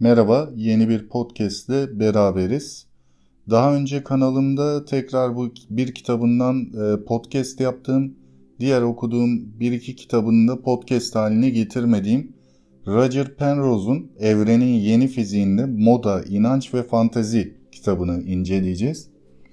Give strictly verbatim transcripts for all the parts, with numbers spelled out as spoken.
Merhaba, yeni bir podcast'le beraberiz. Daha önce kanalımda tekrar bu bir kitabından e, podcast yaptığım, diğer okuduğum bir iki kitabını da podcast haline getirmediğim Roger Penrose'un Evrenin Yeni Fiziğinde Moda, İnanç ve Fantezi kitabını inceleyeceğiz.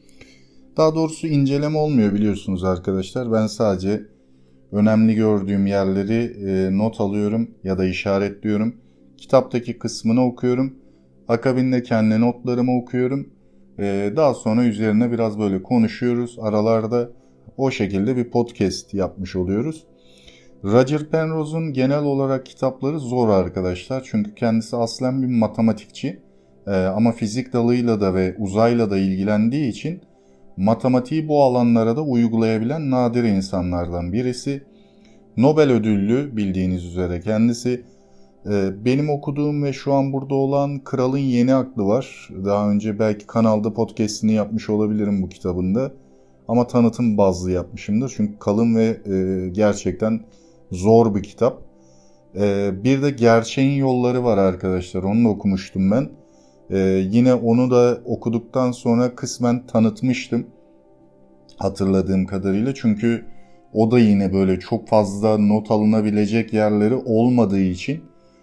Daha doğrusu inceleme olmuyor biliyorsunuz arkadaşlar. Ben sadece önemli gördüğüm yerleri e, not alıyorum ya da işaretliyorum. Kitaptaki kısmını okuyorum. Akabinde kendi notlarımı okuyorum. Ee, daha sonra üzerine biraz böyle konuşuyoruz. Aralarda o şekilde bir podcast yapmış oluyoruz. Roger Penrose'un genel olarak kitapları zor arkadaşlar. Çünkü kendisi aslen bir matematikçi. Ee, ama fizik dalıyla da ve uzayla da ilgilendiği için matematiği bu alanlara da uygulayabilen nadir insanlardan birisi. Nobel ödüllü bildiğiniz üzere kendisi. Benim okuduğum ve şu an burada olan Kralın Yeni Aklı var. Daha önce belki kanalda podcast'ini yapmış olabilirim bu kitabında. Ama tanıtım bazlı yapmışımdır. Çünkü kalın ve e, gerçekten zor bir kitap. E, bir de Gerçeğin Yolları var arkadaşlar. Onu da okumuştum ben. E, yine onu da okuduktan sonra kısmen tanıtmıştım. Hatırladığım kadarıyla. Çünkü o da yine böyle çok fazla not alınabilecek yerleri olmadığı için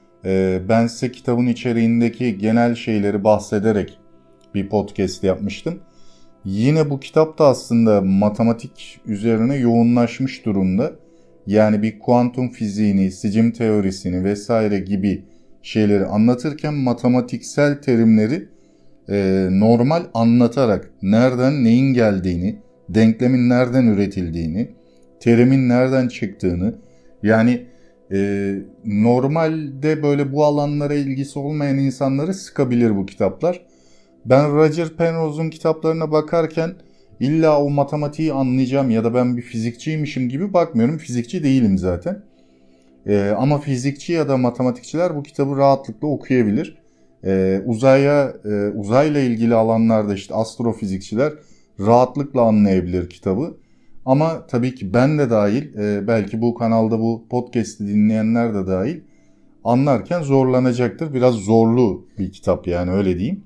ben size kitabın içeriğindeki genel şeyleri bahsederek bir podcast yapmıştım. Yine bu kitap da aslında matematik üzerine yoğunlaşmış durumda. Yani bir kuantum fiziğini, sicim teorisini vesaire gibi şeyleri anlatırken matematiksel terimleri e, normal anlatarak nereden neyin geldiğini, denklemin nereden üretildiğini, terimin nereden çıktığını, yani Ee, normalde böyle bu alanlara ilgisi olmayan insanları sıkabilir bu kitaplar. Ben Roger Penrose'un kitaplarına bakarken illa o matematiği anlayacağım ya da ben bir fizikçiymişim gibi bakmıyorum. Fizikçi değilim zaten. Ee, ama fizikçi ya da matematikçiler bu kitabı rahatlıkla okuyabilir. Ee, uzaya, e, uzayla ilgili alanlarda işte astrofizikçiler rahatlıkla anlayabilir kitabı. Ama tabii ki ben de dahil, e, belki bu kanalda bu podcast'i dinleyenler de dahil anlarken zorlanacaktır. Biraz zorlu bir kitap yani öyle diyeyim.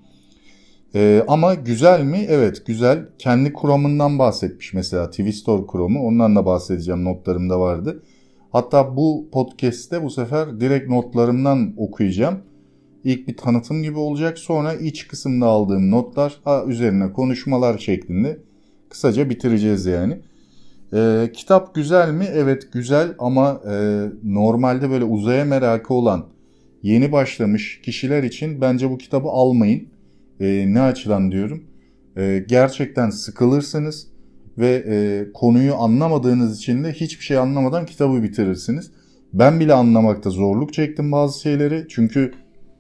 E, ama güzel mi? Evet güzel. Kendi kuramından bahsetmiş mesela Twistor kuramı. Ondan da bahsedeceğim, notlarımda vardı. Hatta bu podcast'te bu sefer direkt notlarımdan okuyacağım. İlk bir tanıtım gibi olacak. Sonra iç kısımda aldığım notlar ha, üzerine konuşmalar şeklinde kısaca bitireceğiz yani. Ee, kitap güzel mi? Evet güzel ama e, normalde böyle uzaya merakı olan yeni başlamış kişiler için bence bu kitabı almayın. E, ne açıdan diyorum? E, gerçekten sıkılırsınız ve e, konuyu anlamadığınız için de hiçbir şey anlamadan kitabı bitirirsiniz. Ben bile anlamakta zorluk çektim bazı şeyleri. Çünkü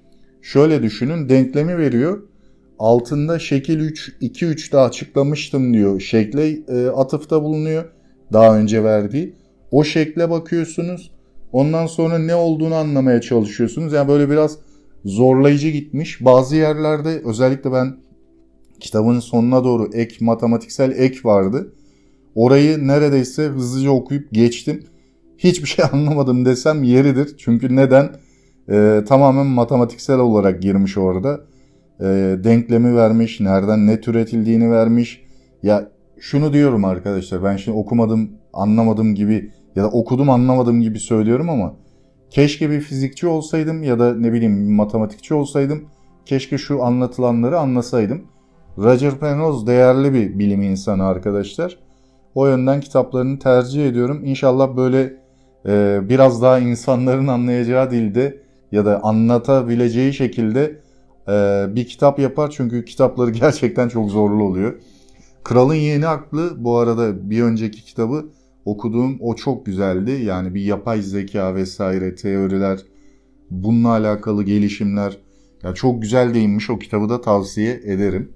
şöyle düşünün, denklemi veriyor. Altında şekil üç, iki üçte açıklamıştım diyor. Şekle e, atıfta bulunuyor. Daha önce verdiği. O şekle bakıyorsunuz. Ondan sonra ne olduğunu anlamaya çalışıyorsunuz. Yani böyle biraz zorlayıcı gitmiş. Bazı yerlerde özellikle ben kitabın sonuna doğru ek, matematiksel ek vardı. Orayı neredeyse hızlıca okuyup geçtim. Hiçbir şey anlamadım desem yeridir. Çünkü neden? Ee, tamamen matematiksel olarak girmiş orada. Ee, denklemi vermiş, nereden ne türetildiğini vermiş. Ya şunu diyorum arkadaşlar, ben şimdi okumadım, anlamadım gibi ya da okudum anlamadım gibi söylüyorum ama keşke bir fizikçi olsaydım ya da ne bileyim bir matematikçi olsaydım. Keşke şu anlatılanları anlasaydım. Roger Penrose değerli bir bilim insanı arkadaşlar. O yönden kitaplarını tercih ediyorum. İnşallah böyle e, biraz daha insanların anlayacağı dilde ya da anlatabileceği şekilde e, bir kitap yapar. Çünkü kitapları gerçekten çok zorlu oluyor. Kralın Yeni Aklı bu arada bir önceki kitabı okuduğum o çok güzeldi. Yani bir yapay zeka vesaire teoriler, bununla alakalı gelişimler. Ya çok güzel değinmiş, o kitabı da tavsiye ederim.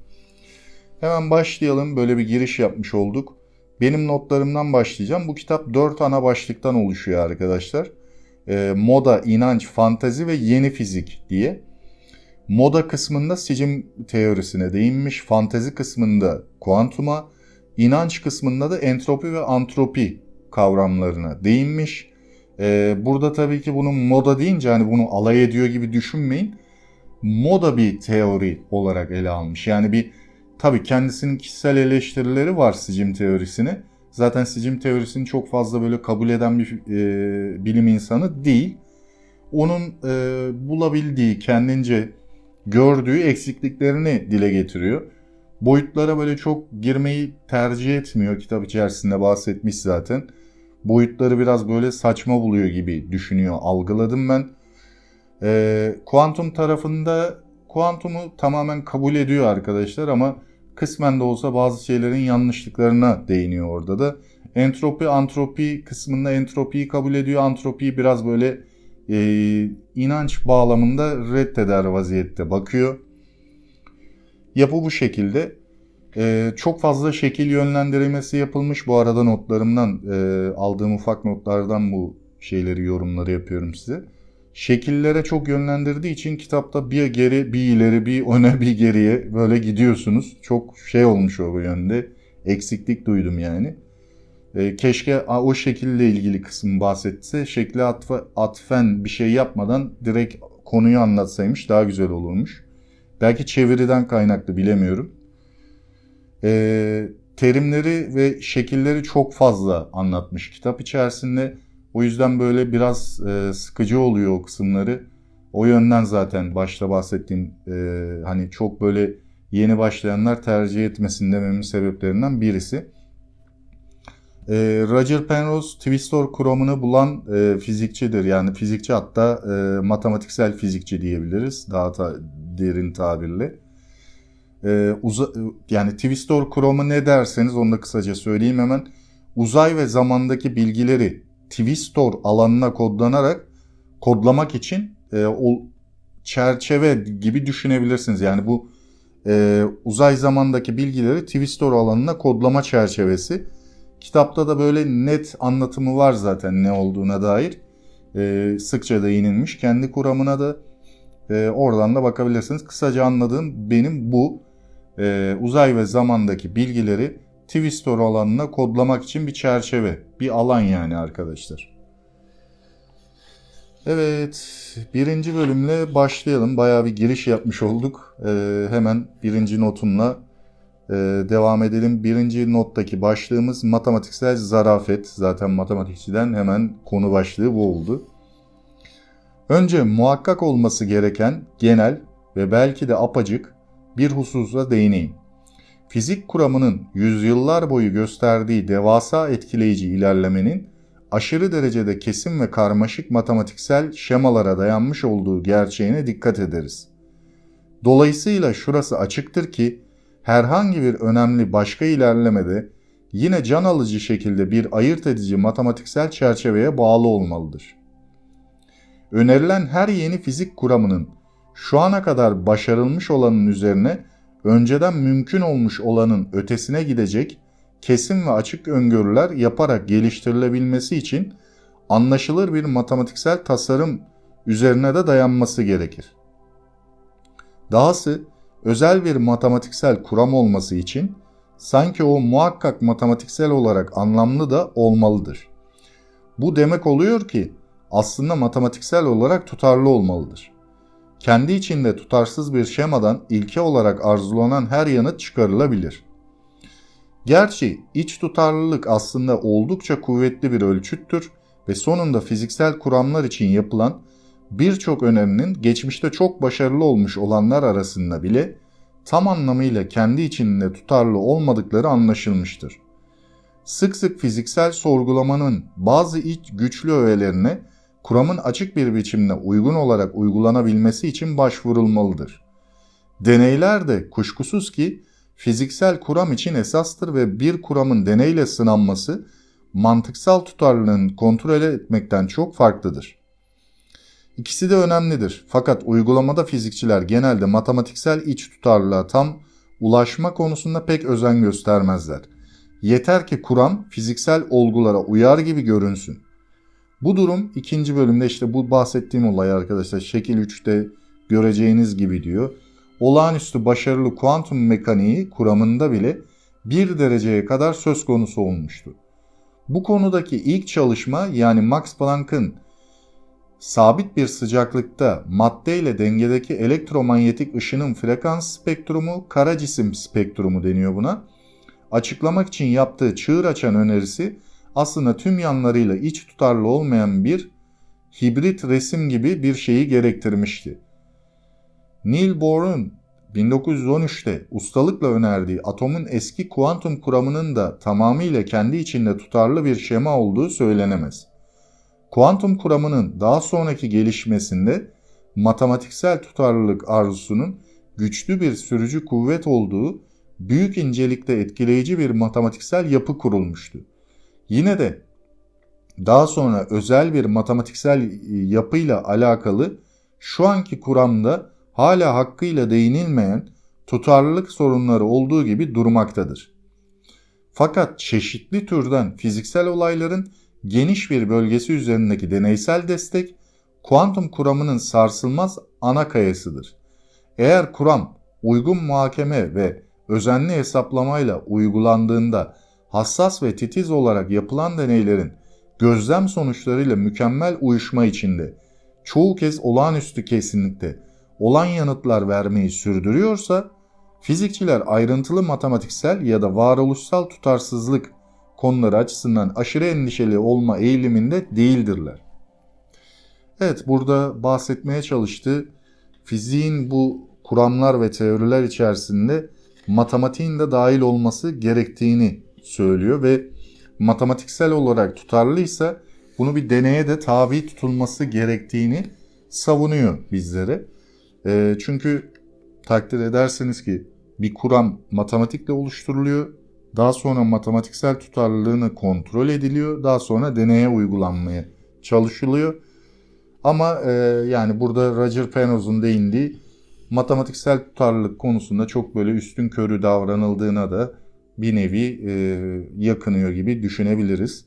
Hemen başlayalım, böyle bir giriş yapmış olduk. Benim notlarımdan başlayacağım. Bu kitap dört ana başlıktan oluşuyor arkadaşlar. E, moda, inanç, fantezi ve yeni fizik diye. Moda kısmında sicim teorisine değinmiş, fantezi kısmında kuantuma, inanç kısmında da entropi ve antropi kavramlarına değinmiş. Ee, burada tabii ki bunu moda deyince hani bunu alay ediyor gibi düşünmeyin. moda bir teori olarak ele almış. Yani bir tabii kendisinin kişisel eleştirileri var sicim teorisine. Zaten sicim teorisini çok fazla böyle kabul eden bir e, bilim insanı değil. Onun e, bulabildiği, kendince gördüğü eksikliklerini dile getiriyor. Boyutlara böyle çok girmeyi tercih etmiyor. Kitap içerisinde bahsetmiş zaten. Boyutları biraz böyle saçma buluyor gibi düşünüyor, algıladım ben. E, kuantum tarafında kuantumu tamamen kabul ediyor arkadaşlar ama kısmen de olsa bazı şeylerin yanlışlıklarına değiniyor orada da. Entropi, antropi kısmında entropiyi kabul ediyor. Antropiyi biraz böyle e, inanç bağlamında reddeder vaziyette bakıyor. Yapı bu şekilde. E, çok fazla şekil yönlendirilmesi yapılmış. Bu arada notlarımdan e, aldığım ufak notlardan bu şeyleri, yorumları yapıyorum size. Şekillere çok yönlendirdiği için kitapta bir geri, bir ileri, bir öne, bir geriye böyle gidiyorsunuz. Çok şey olmuş o yönde. Eksiklik duydum yani. E, keşke o şekille ilgili kısmı bahsetse. Şekle atfa, atfen bir şey yapmadan direkt konuyu anlatsaymış daha güzel olurmuş. Belki çeviriden kaynaklı, bilemiyorum. E, terimleri ve şekilleri çok fazla anlatmış kitap içerisinde. O yüzden böyle biraz e, sıkıcı oluyor o kısımları. O yönden zaten başta bahsettiğim e, hani çok böyle yeni başlayanlar tercih etmesin dememin sebeplerinden birisi. E, Roger Penrose Twistor kuramını bulan e, fizikçidir. Yani fizikçi, hatta e, matematiksel fizikçi diyebiliriz daha ta, derin tabirle. E, uza, yani Twistor kuramı ne derseniz onu da kısaca söyleyeyim hemen. Uzay ve zamandaki bilgileri Twistor alanına kodlanarak kodlamak için e, o çerçeve gibi düşünebilirsiniz. Yani bu e, uzay zamandaki bilgileri Twistor alanına kodlama çerçevesi. Kitapta da böyle net anlatımı var zaten ne olduğuna dair. E, sıkça değinilmiş. Kendi kuramına da e, oradan da bakabilirsiniz. Kısaca anladığım benim bu e, uzay ve zamandaki bilgileri Twistor alanına kodlamak için bir çerçeve, bir alan yani arkadaşlar. Evet, birinci bölümle başlayalım. Bayağı bir giriş yapmış olduk. Ee, hemen birinci notumla e, devam edelim. Birinci nottaki başlığımız matematiksel zarafet. Zaten matematikçiden hemen konu başlığı bu oldu. Önce muhakkak olması gereken genel ve belki de apacık bir hususa değineyim. Fizik kuramının yüzyıllar boyu gösterdiği devasa etkileyici ilerlemenin aşırı derecede kesin ve karmaşık matematiksel şemalara dayanmış olduğu gerçeğine dikkat ederiz. Dolayısıyla şurası açıktır ki herhangi bir önemli başka ilerlemede yine can alıcı şekilde bir ayırt edici matematiksel çerçeveye bağlı olmalıdır. Önerilen her yeni fizik kuramının şu ana kadar başarılmış olanın üzerine önceden mümkün olmuş olanın ötesine gidecek kesin ve açık öngörüler yaparak geliştirilebilmesi için anlaşılır bir matematiksel tasarım üzerine de dayanması gerekir. Dahası özel bir matematiksel kuram olması için sanki o muhakkak matematiksel olarak anlamlı da olmalıdır. Bu demek oluyor ki aslında matematiksel olarak tutarlı olmalıdır. Kendi içinde tutarsız bir şemadan ilke olarak arzulanan her yanıt çıkarılabilir. Gerçi iç tutarlılık aslında oldukça kuvvetli bir ölçüttür ve sonunda fiziksel kuramlar için yapılan birçok önerinin geçmişte çok başarılı olmuş olanlar arasında bile tam anlamıyla kendi içinde tutarlı olmadıkları anlaşılmıştır. Sık sık fiziksel sorgulamanın bazı iç güçlü öğelerine kuramın açık bir biçimde uygun olarak uygulanabilmesi için başvurulmalıdır. Deneyler de kuşkusuz ki fiziksel kuram için esastır ve bir kuramın deneyle sınanması mantıksal tutarlılığını kontrol etmekten çok farklıdır. İkisi de önemlidir fakat uygulamada fizikçiler genelde matematiksel iç tutarlılığa tam ulaşma konusunda pek özen göstermezler. Yeter ki kuram fiziksel olgulara uyar gibi görünsün. Bu durum ikinci bölümde işte bu bahsettiğim olay arkadaşlar şekil üçte göreceğiniz gibi diyor. Olağanüstü başarılı kuantum mekaniği kuramında bile bir dereceye kadar söz konusu olmuştu. Bu konudaki ilk çalışma yani Max Planck'ın sabit bir sıcaklıkta madde ile dengedeki elektromanyetik ışının frekans spektrumu, kara cisim spektrumu deniyor buna. Açıklamak için yaptığı çığır açan önerisi aslında tüm yanlarıyla iç tutarlı olmayan bir hibrit resim gibi bir şeyi gerektirmişti. Niels Bohr'un bin dokuz yüz on üçte ustalıkla önerdiği atomun eski kuantum kuramının da tamamıyla kendi içinde tutarlı bir şema olduğu söylenemez. Kuantum kuramının daha sonraki gelişmesinde matematiksel tutarlılık arzusunun güçlü bir sürücü kuvvet olduğu, büyük incelikte etkileyici bir matematiksel yapı kurulmuştu. Yine de daha sonra özel bir matematiksel yapıyla alakalı şu anki kuramda hala hakkıyla değinilmeyen tutarlılık sorunları olduğu gibi durmaktadır. Fakat çeşitli türden fiziksel olayların geniş bir bölgesi üzerindeki deneysel destek, kuantum kuramının sarsılmaz ana kayasıdır. Eğer kuram uygun muhakeme ve özenli hesaplamayla uygulandığında hassas ve titiz olarak yapılan deneylerin gözlem sonuçlarıyla mükemmel uyuşma içinde, çoğu kez olağanüstü kesinlikte olan yanıtlar vermeyi sürdürüyorsa, fizikçiler ayrıntılı matematiksel ya da varoluşsal tutarsızlık konuları açısından aşırı endişeli olma eğiliminde değildirler. Evet, burada bahsetmeye çalıştığı fiziğin bu kuramlar ve teoriler içerisinde matematiğin de dahil olması gerektiğini söylüyor ve matematiksel olarak tutarlıysa bunu bir deneye de tabi tutulması gerektiğini savunuyor bizlere. E, çünkü takdir edersiniz ki bir kuram matematikle oluşturuluyor. Daha sonra matematiksel tutarlılığını kontrol ediliyor. Daha sonra deneye uygulanmaya çalışılıyor. Ama e, yani burada Roger Penrose'un değindiği matematiksel tutarlılık konusunda çok böyle üstünkörü davranıldığına da bir nevi e, yakınıyor gibi düşünebiliriz.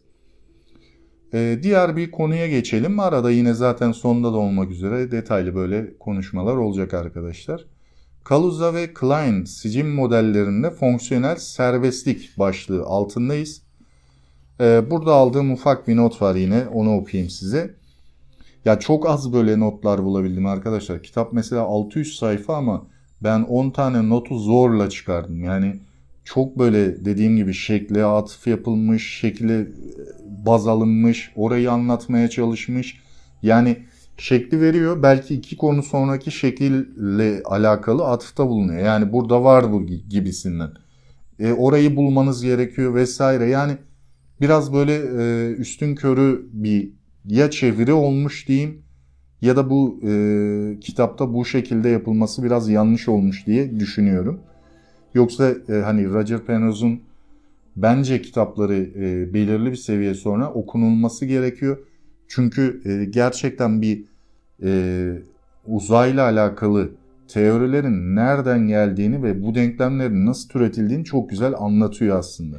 E, diğer bir konuya geçelim. Arada yine zaten sonunda da olmak üzere detaylı böyle konuşmalar olacak arkadaşlar. Kaluza ve Klein sicim modellerinde fonksiyonel serbestlik başlığı altındayız. E, burada aldığım ufak bir not var yine, onu okuyayım size. Ya çok az böyle notlar bulabildim arkadaşlar. Kitap mesela altı yüz sayfa ama ben on tane notu zorla çıkardım. Yani çok böyle dediğim gibi şekle atıf yapılmış, şekile baz alınmış, orayı anlatmaya çalışmış. Yani şekli veriyor, belki iki konu sonraki şekille alakalı atıfta bulunuyor. Yani burada var bu gibisinden. E, orayı bulmanız gerekiyor vesaire. Yani biraz böyle e, üstünkörü bir ya çeviri olmuş diyeyim ya da bu e, kitapta bu şekilde yapılması biraz yanlış olmuş diye düşünüyorum. Yoksa e, hani Roger Penrose'un bence kitapları e, belirli bir seviye sonra okunulması gerekiyor. Çünkü e, gerçekten bir e, uzayla alakalı teorilerin nereden geldiğini ve bu denklemlerin nasıl türetildiğini çok güzel anlatıyor aslında.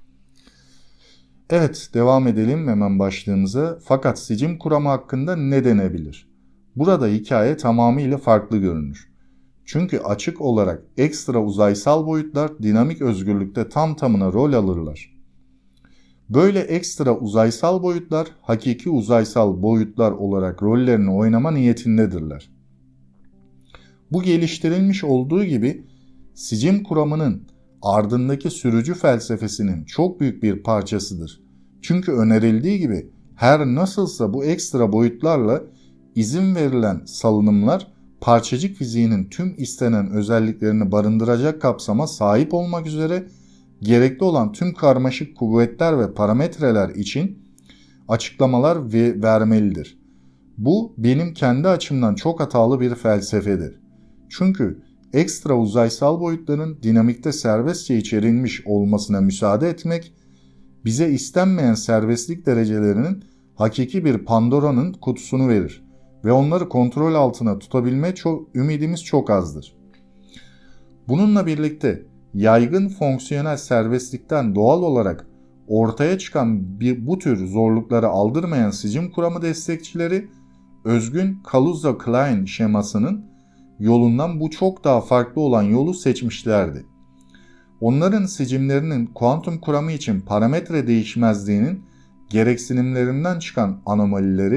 Evet, devam edelim hemen başlığımıza. Fakat sicim kuramı hakkında ne denebilir? Burada hikaye tamamıyla farklı görünür. Çünkü açık olarak ekstra uzaysal boyutlar dinamik özgürlükte tam tamına rol alırlar. Böyle ekstra uzaysal boyutlar hakiki uzaysal boyutlar olarak rollerini oynama niyetindedirler. Bu geliştirilmiş olduğu gibi sicim kuramının ardındaki sürücü felsefesinin çok büyük bir parçasıdır. Çünkü önerildiği gibi her nasılsa bu ekstra boyutlarla izin verilen salınımlar parçacık fiziğinin tüm istenen özelliklerini barındıracak kapsama sahip olmak üzere gerekli olan tüm karmaşık kuvvetler ve parametreler için açıklamalar vermelidir. Bu benim kendi açımdan çok hatalı bir felsefedir. Çünkü ekstra uzaysal boyutların dinamikte serbestçe içerilmiş olmasına müsaade etmek, bize istenmeyen serbestlik derecelerinin hakiki bir Pandora'nın kutusunu verir ve onları kontrol altına tutabilme çok, ümidimiz çok azdır. Bununla birlikte yaygın fonksiyonel serbestlikten doğal olarak ortaya çıkan bir, bu tür zorlukları aldırmayan sicim kuramı destekçileri, özgün Kaluza-Klein şemasının yolundan bu çok daha farklı olan yolu seçmişlerdi. Onların sicimlerinin kuantum kuramı için parametre değişmezliğinin gereksinimlerinden çıkan anomalileri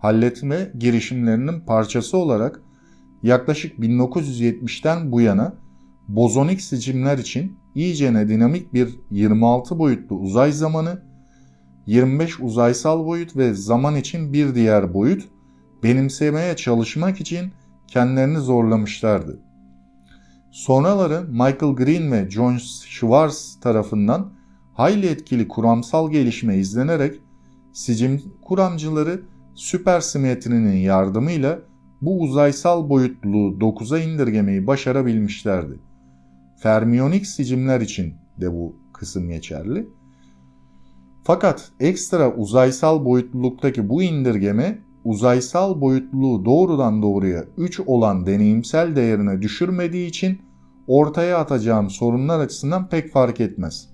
halletme girişimlerinin parçası olarak yaklaşık bin dokuz yüz yetmişten bu yana bozonik sicimler için iyicene dinamik bir yirmi altı boyutlu uzay zamanı, yirmi beş uzaysal boyut ve zaman için bir diğer boyut benimsemeye çalışmak için kendilerini zorlamışlardı. Sonraları Michael Green ve John Schwartz tarafından hayli etkili kuramsal gelişme izlenerek sicim kuramcıları süpersimetrinin yardımıyla bu uzaysal boyutluluğu dokuza indirgemeyi başarabilmişlerdi. Fermiyonik sicimler için de bu kısım geçerli. Fakat ekstra uzaysal boyutluluktaki bu indirgeme uzaysal boyutluluğu doğrudan doğruya üç olan deneyimsel değerine düşürmediği için ortaya atacağım sorunlar açısından pek fark etmez.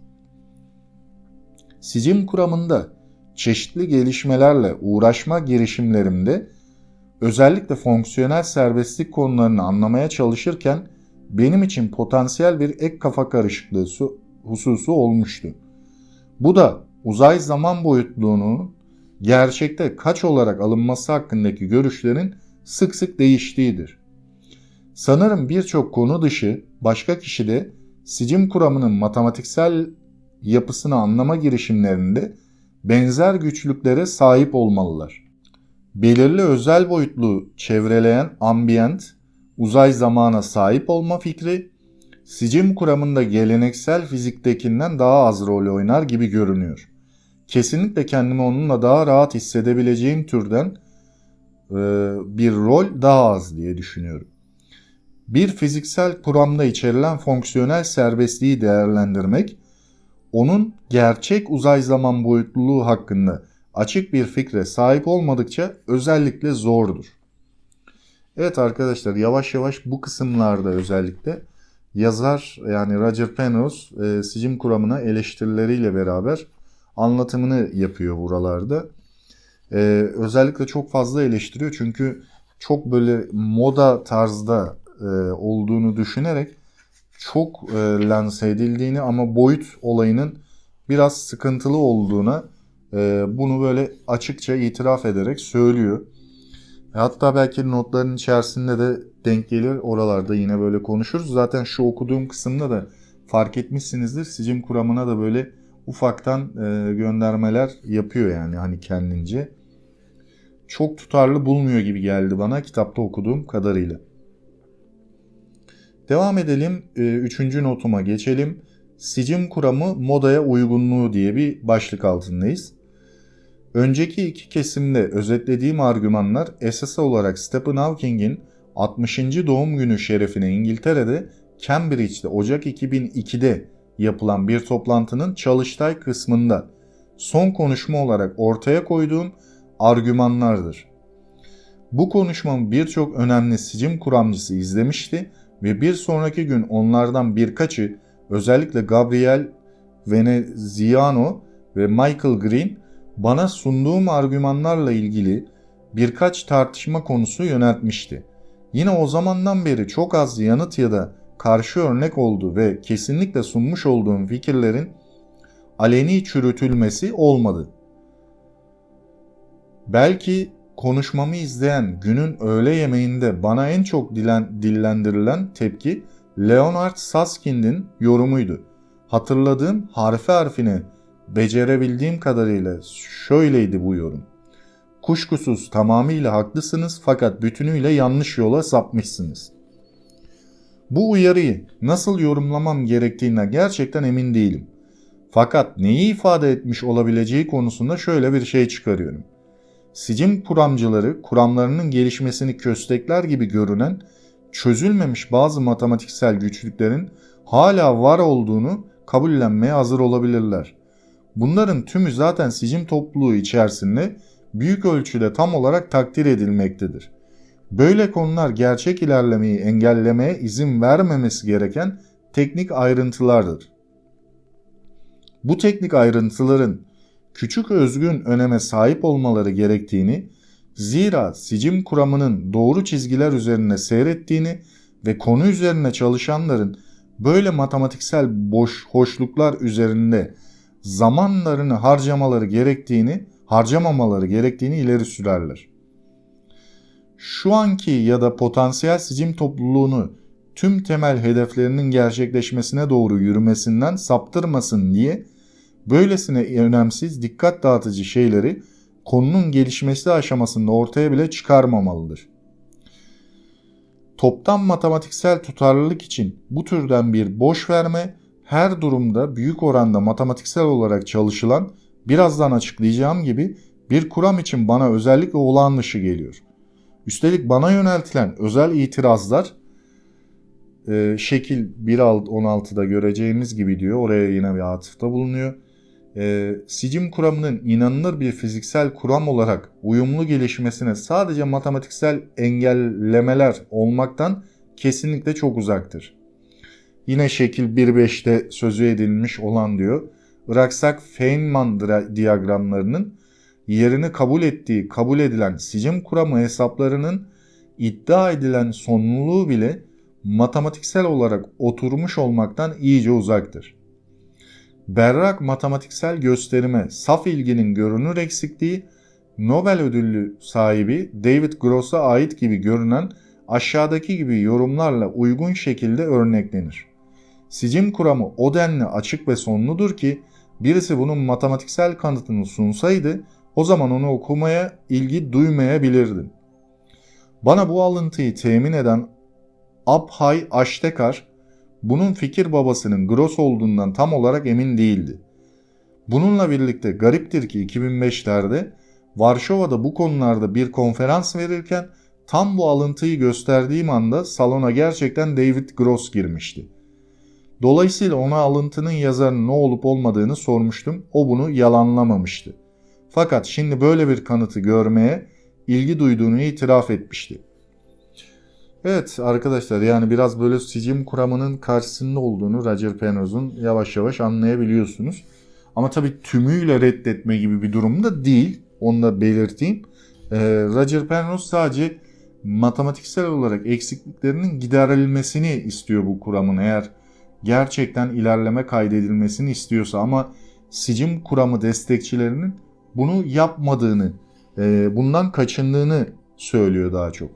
Sicim kuramında çeşitli gelişmelerle uğraşma girişimlerimde özellikle fonksiyonel serbestlik konularını anlamaya çalışırken benim için potansiyel bir ek kafa karışıklığı hususu olmuştu. Bu da uzay zaman boyutluğunun gerçekte kaç olarak alınması hakkındaki görüşlerin sık sık değiştiğidir. Sanırım birçok konu dışı başka kişi de sicim kuramının matematiksel yapısını anlama girişimlerinde benzer güçlüklere sahip olmalılar. Belirli özel boyutlu çevreleyen ambient, uzay zamana sahip olma fikri, sicim kuramında geleneksel fiziktekinden daha az rol oynar gibi görünüyor. Kesinlikle kendimi onunla daha rahat hissedebileceğim türden e, bir rol daha az diye düşünüyorum. Bir fiziksel kuramda içerilen fonksiyonel serbestliği değerlendirmek, onun gerçek uzay zaman boyutluluğu hakkında açık bir fikre sahip olmadıkça özellikle zordur. Evet arkadaşlar, yavaş yavaş bu kısımlarda özellikle yazar yani Roger Penrose e, sicim kuramına eleştirileriyle beraber anlatımını yapıyor buralarda. E, özellikle çok fazla eleştiriyor çünkü çok böyle moda tarzda e, olduğunu düşünerek çok e, lanse edildiğini ama boyut olayının biraz sıkıntılı olduğuna e, bunu böyle açıkça itiraf ederek söylüyor. Hatta belki notların içerisinde de denk gelir, oralarda yine böyle konuşuruz. Zaten şu okuduğum kısımda da fark etmişsinizdir, sicim kuramına da böyle ufaktan e, göndermeler yapıyor yani hani kendince. Çok tutarlı bulmuyor gibi geldi bana kitapta okuduğum kadarıyla. Devam edelim. Üçüncü notuma geçelim. Sicim kuramı modaya uygunluğu diye bir başlık altındayız. Önceki iki kesimde özetlediğim argümanlar esas olarak Stephen Hawking'in altmışıncı doğum günü şerefine İngiltere'de Cambridge'de Ocak iki bin ikide yapılan bir toplantının çalıştay kısmında son konuşma olarak ortaya koyduğum argümanlardır. Bu konuşmamı birçok önemli sicim kuramcısı izlemişti ve bir sonraki gün onlardan birkaçı, özellikle Gabriel Veneziano ve Michael Green, bana sunduğum argümanlarla ilgili birkaç tartışma konusu yöneltmişti. Yine o zamandan beri çok az yanıt ya da karşı örnek oldu ve kesinlikle sunmuş olduğum fikirlerin aleni çürütülmesi olmadı. Belki konuşmamı izleyen günün öğle yemeğinde bana en çok dilen, dillendirilen tepki Leonard Susskind'in yorumuydu. Hatırladığım harfi harfine becerebildiğim kadarıyla şöyleydi bu yorum. Kuşkusuz tamamıyla haklısınız fakat bütünüyle yanlış yola sapmışsınız. Bu uyarıyı nasıl yorumlamam gerektiğine gerçekten emin değilim. Fakat neyi ifade etmiş olabileceği konusunda şöyle bir şey çıkarıyorum. Sicim kuramcıları kuramlarının gelişmesini köstekler gibi görünen çözülmemiş bazı matematiksel güçlüklerin hala var olduğunu kabullenmeye hazır olabilirler. Bunların tümü zaten sicim topluluğu içerisinde büyük ölçüde tam olarak takdir edilmektedir. Böyle konular gerçek ilerlemeyi engellemeye izin vermemesi gereken teknik ayrıntılardır. Bu teknik ayrıntıların küçük özgün öneme sahip olmaları gerektiğini, zira sicim kuramının doğru çizgiler üzerine seyrettiğini ve konu üzerine çalışanların böyle matematiksel boş hoşluklar üzerinde zamanlarını harcamaları gerektiğini, harcamamaları gerektiğini ileri sürerler. şu anki ya da potansiyel sicim topluluğunu tüm temel hedeflerinin gerçekleşmesine doğru yürümesinden saptırmasın diye böylesine önemsiz, dikkat dağıtıcı şeyleri konunun gelişmesi aşamasında ortaya bile çıkarmamalıdır. Toptan matematiksel tutarlılık için bu türden bir boş verme, her durumda büyük oranda matematiksel olarak çalışılan, birazdan açıklayacağım gibi bir kuram için bana özellikle olağan dışı geliyor. Üstelik bana yöneltilen özel itirazlar e, şekil bir on altıda göreceğimiz gibi diyor. Oraya yine bir atıfta bulunuyor. E, sicim kuramının inanılır bir fiziksel kuram olarak uyumlu gelişmesine sadece matematiksel engellemeler olmaktan kesinlikle çok uzaktır. Yine şekil bir beşte sözü edilmiş olan diyor. Iraksak-Feynman diyagramlarının yerini kabul ettiği kabul edilen sicim kuramı hesaplarının iddia edilen sonluluğu bile matematiksel olarak oturmuş olmaktan iyice uzaktır. Berrak matematiksel gösterime saf ilginin görünür eksikliği, Nobel ödüllü sahibi David Gross'a ait gibi görünen aşağıdaki gibi yorumlarla uygun şekilde örneklenir. Sicim kuramı o denli açık ve sonludur ki birisi bunun matematiksel kanıtını sunsaydı o zaman onu okumaya ilgi duymayabilirdim. Bana bu alıntıyı temin eden Abhay Ashtekar bunun fikir babasının Gross olduğundan tam olarak emin değildi. Bununla birlikte gariptir ki iki bin beşlerde Varşova'da bu konularda bir konferans verirken tam bu alıntıyı gösterdiğim anda salona gerçekten David Gross girmişti. Dolayısıyla ona alıntının yazarının ne olup olmadığını sormuştum. O bunu yalanlamamıştı. Fakat şimdi böyle bir kanıtı görmeye ilgi duyduğunu itiraf etmişti. Evet arkadaşlar, yani biraz böyle sicim kuramının karşısında olduğunu Roger Penrose'un yavaş yavaş anlayabiliyorsunuz. Ama tabii tümüyle reddetme gibi bir durum da değil. Onu da belirteyim. Ee, Roger Penrose sadece matematiksel olarak eksikliklerinin giderilmesini istiyor bu kuramın, eğer gerçekten ilerleme kaydedilmesini istiyorsa, ama sicim kuramı destekçilerinin bunu yapmadığını, e, bundan kaçındığını söylüyor daha çok.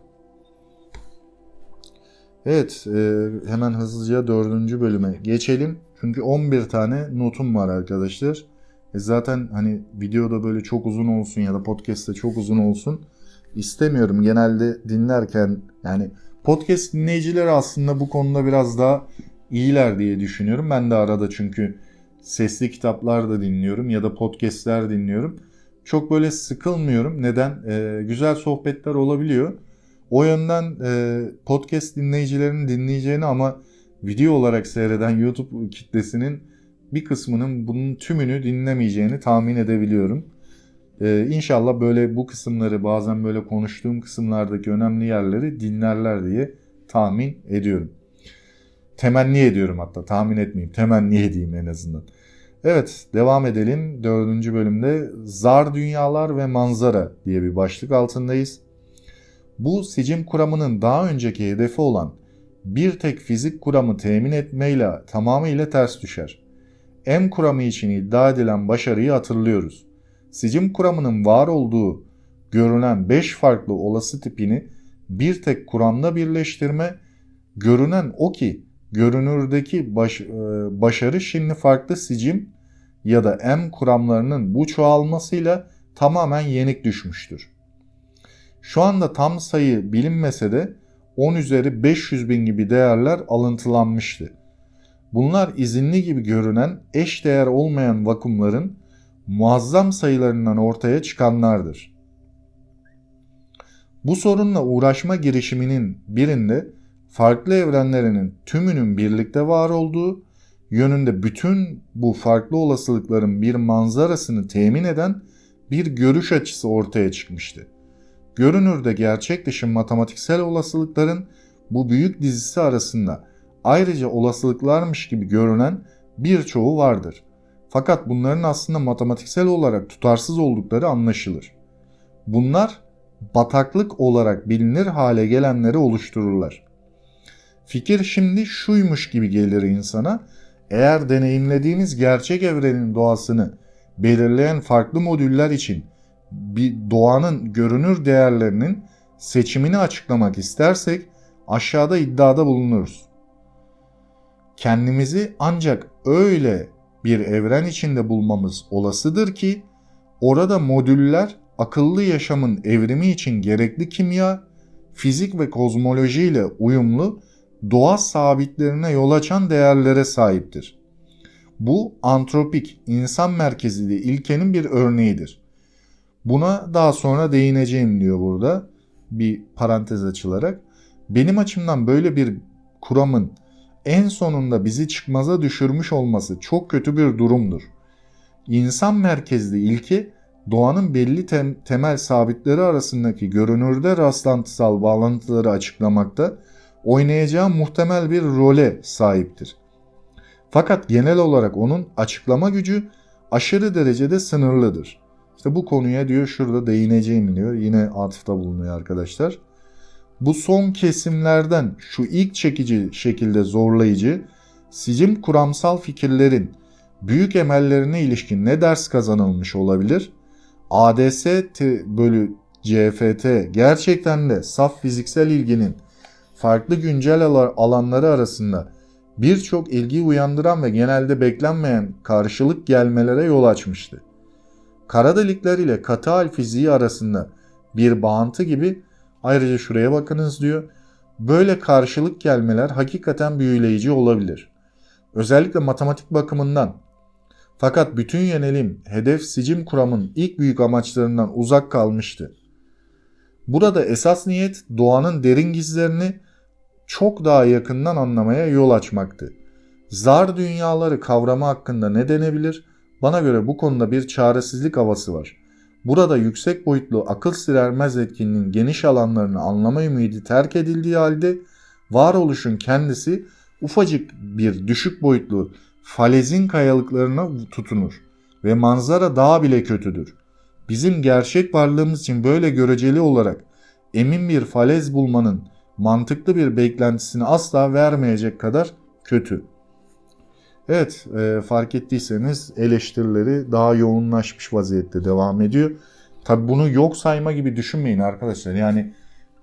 Evet, e, hemen hızlıca dördüncü bölüme geçelim. Çünkü on bir tane notum var arkadaşlar. E zaten hani videoda böyle çok uzun olsun ya da podcast'te çok uzun olsun istemiyorum. Genelde dinlerken, yani podcast dinleyicileri aslında bu konuda biraz daha iyiler diye düşünüyorum. Ben de arada çünkü sesli kitaplar da dinliyorum ya da podcast'ler dinliyorum. Çok böyle sıkılmıyorum. Neden? E, güzel sohbetler olabiliyor. O yönden e, podcast dinleyicilerinin dinleyeceğini ama video olarak seyreden YouTube kitlesinin bir kısmının bunun tümünü dinlemeyeceğini tahmin edebiliyorum. E, İnşallah böyle bu kısımları, bazen böyle konuştuğum kısımlardaki önemli yerleri dinlerler diye tahmin ediyorum. Temenni ediyorum hatta, tahmin etmeyeyim, temenni edeyim en azından. Evet, devam edelim. Dördüncü bölümde Zar Dünyalar ve Manzara diye bir başlık altındayız. Bu sicim kuramının daha önceki hedefi olan bir tek fizik kuramı temin etmeyle tamamıyla ters düşer. M kuramı için iddia edilen başarıyı hatırlıyoruz. Sicim kuramının var olduğu görünen beş farklı olası tipini bir tek kuramda birleştirme, görünen o ki görünürdeki baş, başarı şimdi farklı sicim ya da M kuramlarının bu çoğalmasıyla tamamen yenik düşmüştür. Şu anda tam sayı bilinmese de on üzeri beş yüz bin gibi değerler alıntılanmıştı. Bunlar izinli gibi görünen eş değer olmayan vakumların muazzam sayılarından ortaya çıkanlardır. Bu sorunla uğraşma girişiminin birinde farklı evrenlerinin tümünün birlikte var olduğu yönünde bütün bu farklı olasılıkların bir manzarasını temin eden bir görüş açısı ortaya çıkmıştı. Görünürde gerçek dışı matematiksel olasılıkların bu büyük dizisi arasında ayrıca olasılıklarmış gibi görünen birçoğu vardır. Fakat bunların aslında matematiksel olarak tutarsız oldukları anlaşılır. Bunlar bataklık olarak bilinir hale gelenleri oluştururlar. Fikir şimdi şuymuş gibi gelir insana: eğer deneyimlediğimiz gerçek evrenin doğasını belirleyen farklı modüller için bir doğanın görünür değerlerinin seçimini açıklamak istersek aşağıda iddiada bulunuruz. Kendimizi ancak öyle bir evren içinde bulmamız olasıdır ki orada modüller akıllı yaşamın evrimi için gerekli kimya, fizik ve kozmoloji ile uyumlu doğa sabitlerine yol açan değerlere sahiptir. Bu antropik, insan merkezli ilkenin bir örneğidir. Buna daha sonra değineceğim diyor burada bir parantez açılarak. Benim açımdan böyle bir kuramın en sonunda bizi çıkmaza düşürmüş olması çok kötü bir durumdur. İnsan merkezli ilke doğanın belli tem- temel sabitleri arasındaki görünürde rastlantısal bağlantıları açıklamakta oynayacağı muhtemel bir role sahiptir. Fakat genel olarak onun açıklama gücü aşırı derecede sınırlıdır. İşte bu konuya diyor şurada değineceğim diyor. Yine atıfta bulunuyor arkadaşlar. Bu son kesimlerden şu ilk çekici şekilde zorlayıcı, sicim kuramsal fikirlerin büyük emellerine ilişkin ne ders kazanılmış olabilir? A D S bölü C F T gerçekten de saf fiziksel ilginin farklı güncel alanları arasında birçok ilgi uyandıran ve genelde beklenmeyen karşılık gelmelere yol açmıştı. Kara delikler ile katı hal fiziği arasında bir bağıntı gibi, ayrıca şuraya bakınız diyor, böyle karşılık gelmeler hakikaten büyüleyici olabilir. Özellikle matematik bakımından. Fakat bütün yönelim, hedef sicim kuramın ilk büyük amaçlarından uzak kalmıştı. Burada esas niyet doğanın derin gizlerini çok daha yakından anlamaya yol açmaktı. Zar dünyaları kavramı hakkında ne denebilir? Bana göre bu konuda bir çaresizlik havası var. Burada yüksek boyutlu akıl sır ermez etkinliğin geniş alanlarını anlama ümidi terk edildiği halde varoluşun kendisi ufacık bir düşük boyutlu falezin kayalıklarına tutunur ve manzara daha bile kötüdür. Bizim gerçek varlığımız için böyle göreceli olarak emin bir falez bulmanın mantıklı bir beklentisini asla vermeyecek kadar kötü. Evet, e, fark ettiyseniz eleştirileri daha yoğunlaşmış vaziyette devam ediyor. Tabi bunu yok sayma gibi düşünmeyin arkadaşlar. Yani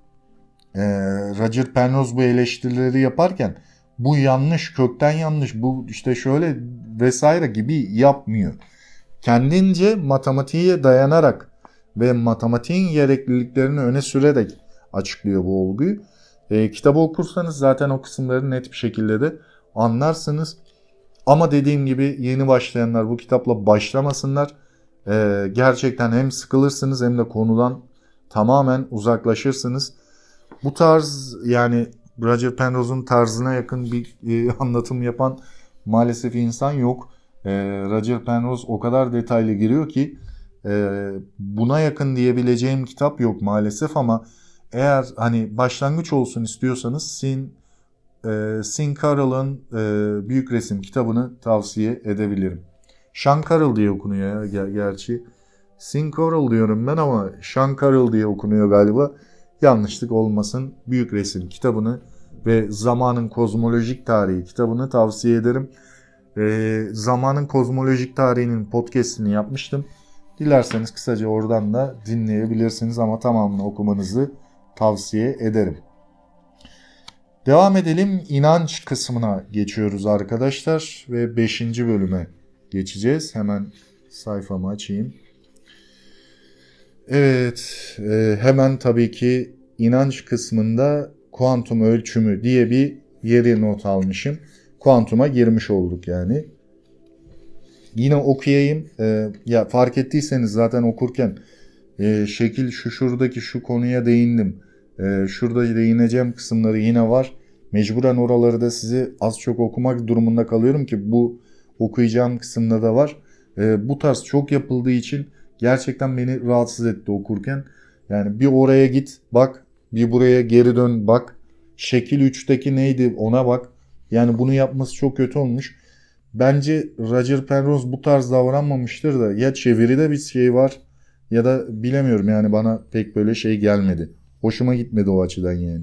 e, Roger Penrose bu eleştirileri yaparken bu yanlış, kökten yanlış, bu işte şöyle vesaire gibi yapmıyor. Kendince matematiğe dayanarak ve matematiğin gerekliliklerini öne sürerek açıklıyor bu olguyu. E, kitabı okursanız zaten o kısımları net bir şekilde de anlarsınız. Ama dediğim gibi yeni başlayanlar bu kitapla başlamasınlar. E, gerçekten hem sıkılırsınız hem de konudan tamamen uzaklaşırsınız. Bu tarz, yani Roger Penrose'un tarzına yakın bir e, anlatım yapan maalesef insan yok. E, Roger Penrose o kadar detaylı giriyor ki e, buna yakın diyebileceğim kitap yok maalesef, ama eğer hani başlangıç olsun istiyorsanız Sin, e, Sin Carroll'ın e, Büyük Resim kitabını tavsiye edebilirim. Sean Carroll diye okunuyor ya ger- gerçi. Sin Carroll diyorum ben ama Sean Carroll diye okunuyor galiba. Yanlışlık olmasın. Büyük Resim kitabını ve Zamanın Kozmolojik Tarihi kitabını tavsiye ederim. E, Zamanın Kozmolojik Tarihi'nin podcast'ini yapmıştım. Dilerseniz kısaca oradan da dinleyebilirsiniz ama tamamını okumanızı tavsiye ederim. Devam edelim. İnanç kısmına geçiyoruz arkadaşlar ve beşinci bölüme geçeceğiz. Hemen sayfamı açayım. Evet, e, hemen tabii ki inanç kısmında kuantum ölçümü diye bir yeri not almışım. Kuantuma girmiş olduk yani. Yine okuyayım. E, ya fark ettiyseniz zaten okurken e, şekil şu şuradaki şu konuya değindim. E, şurada değineceğim kısımları yine var. Mecburen oraları da sizi az çok okumak durumunda kalıyorum ki bu okuyacağım kısımda da var. E, bu tarz çok yapıldığı için gerçekten beni rahatsız etti okurken. Yani bir oraya git bak, bir buraya geri dön bak. Şekil üçteki neydi ona bak. Yani bunu yapması çok kötü olmuş. Bence Roger Penrose bu tarz davranmamıştır da ya çeviride bir şey var ya da bilemiyorum, yani bana pek böyle şey gelmedi. Hoşuma gitmedi o açıdan yani.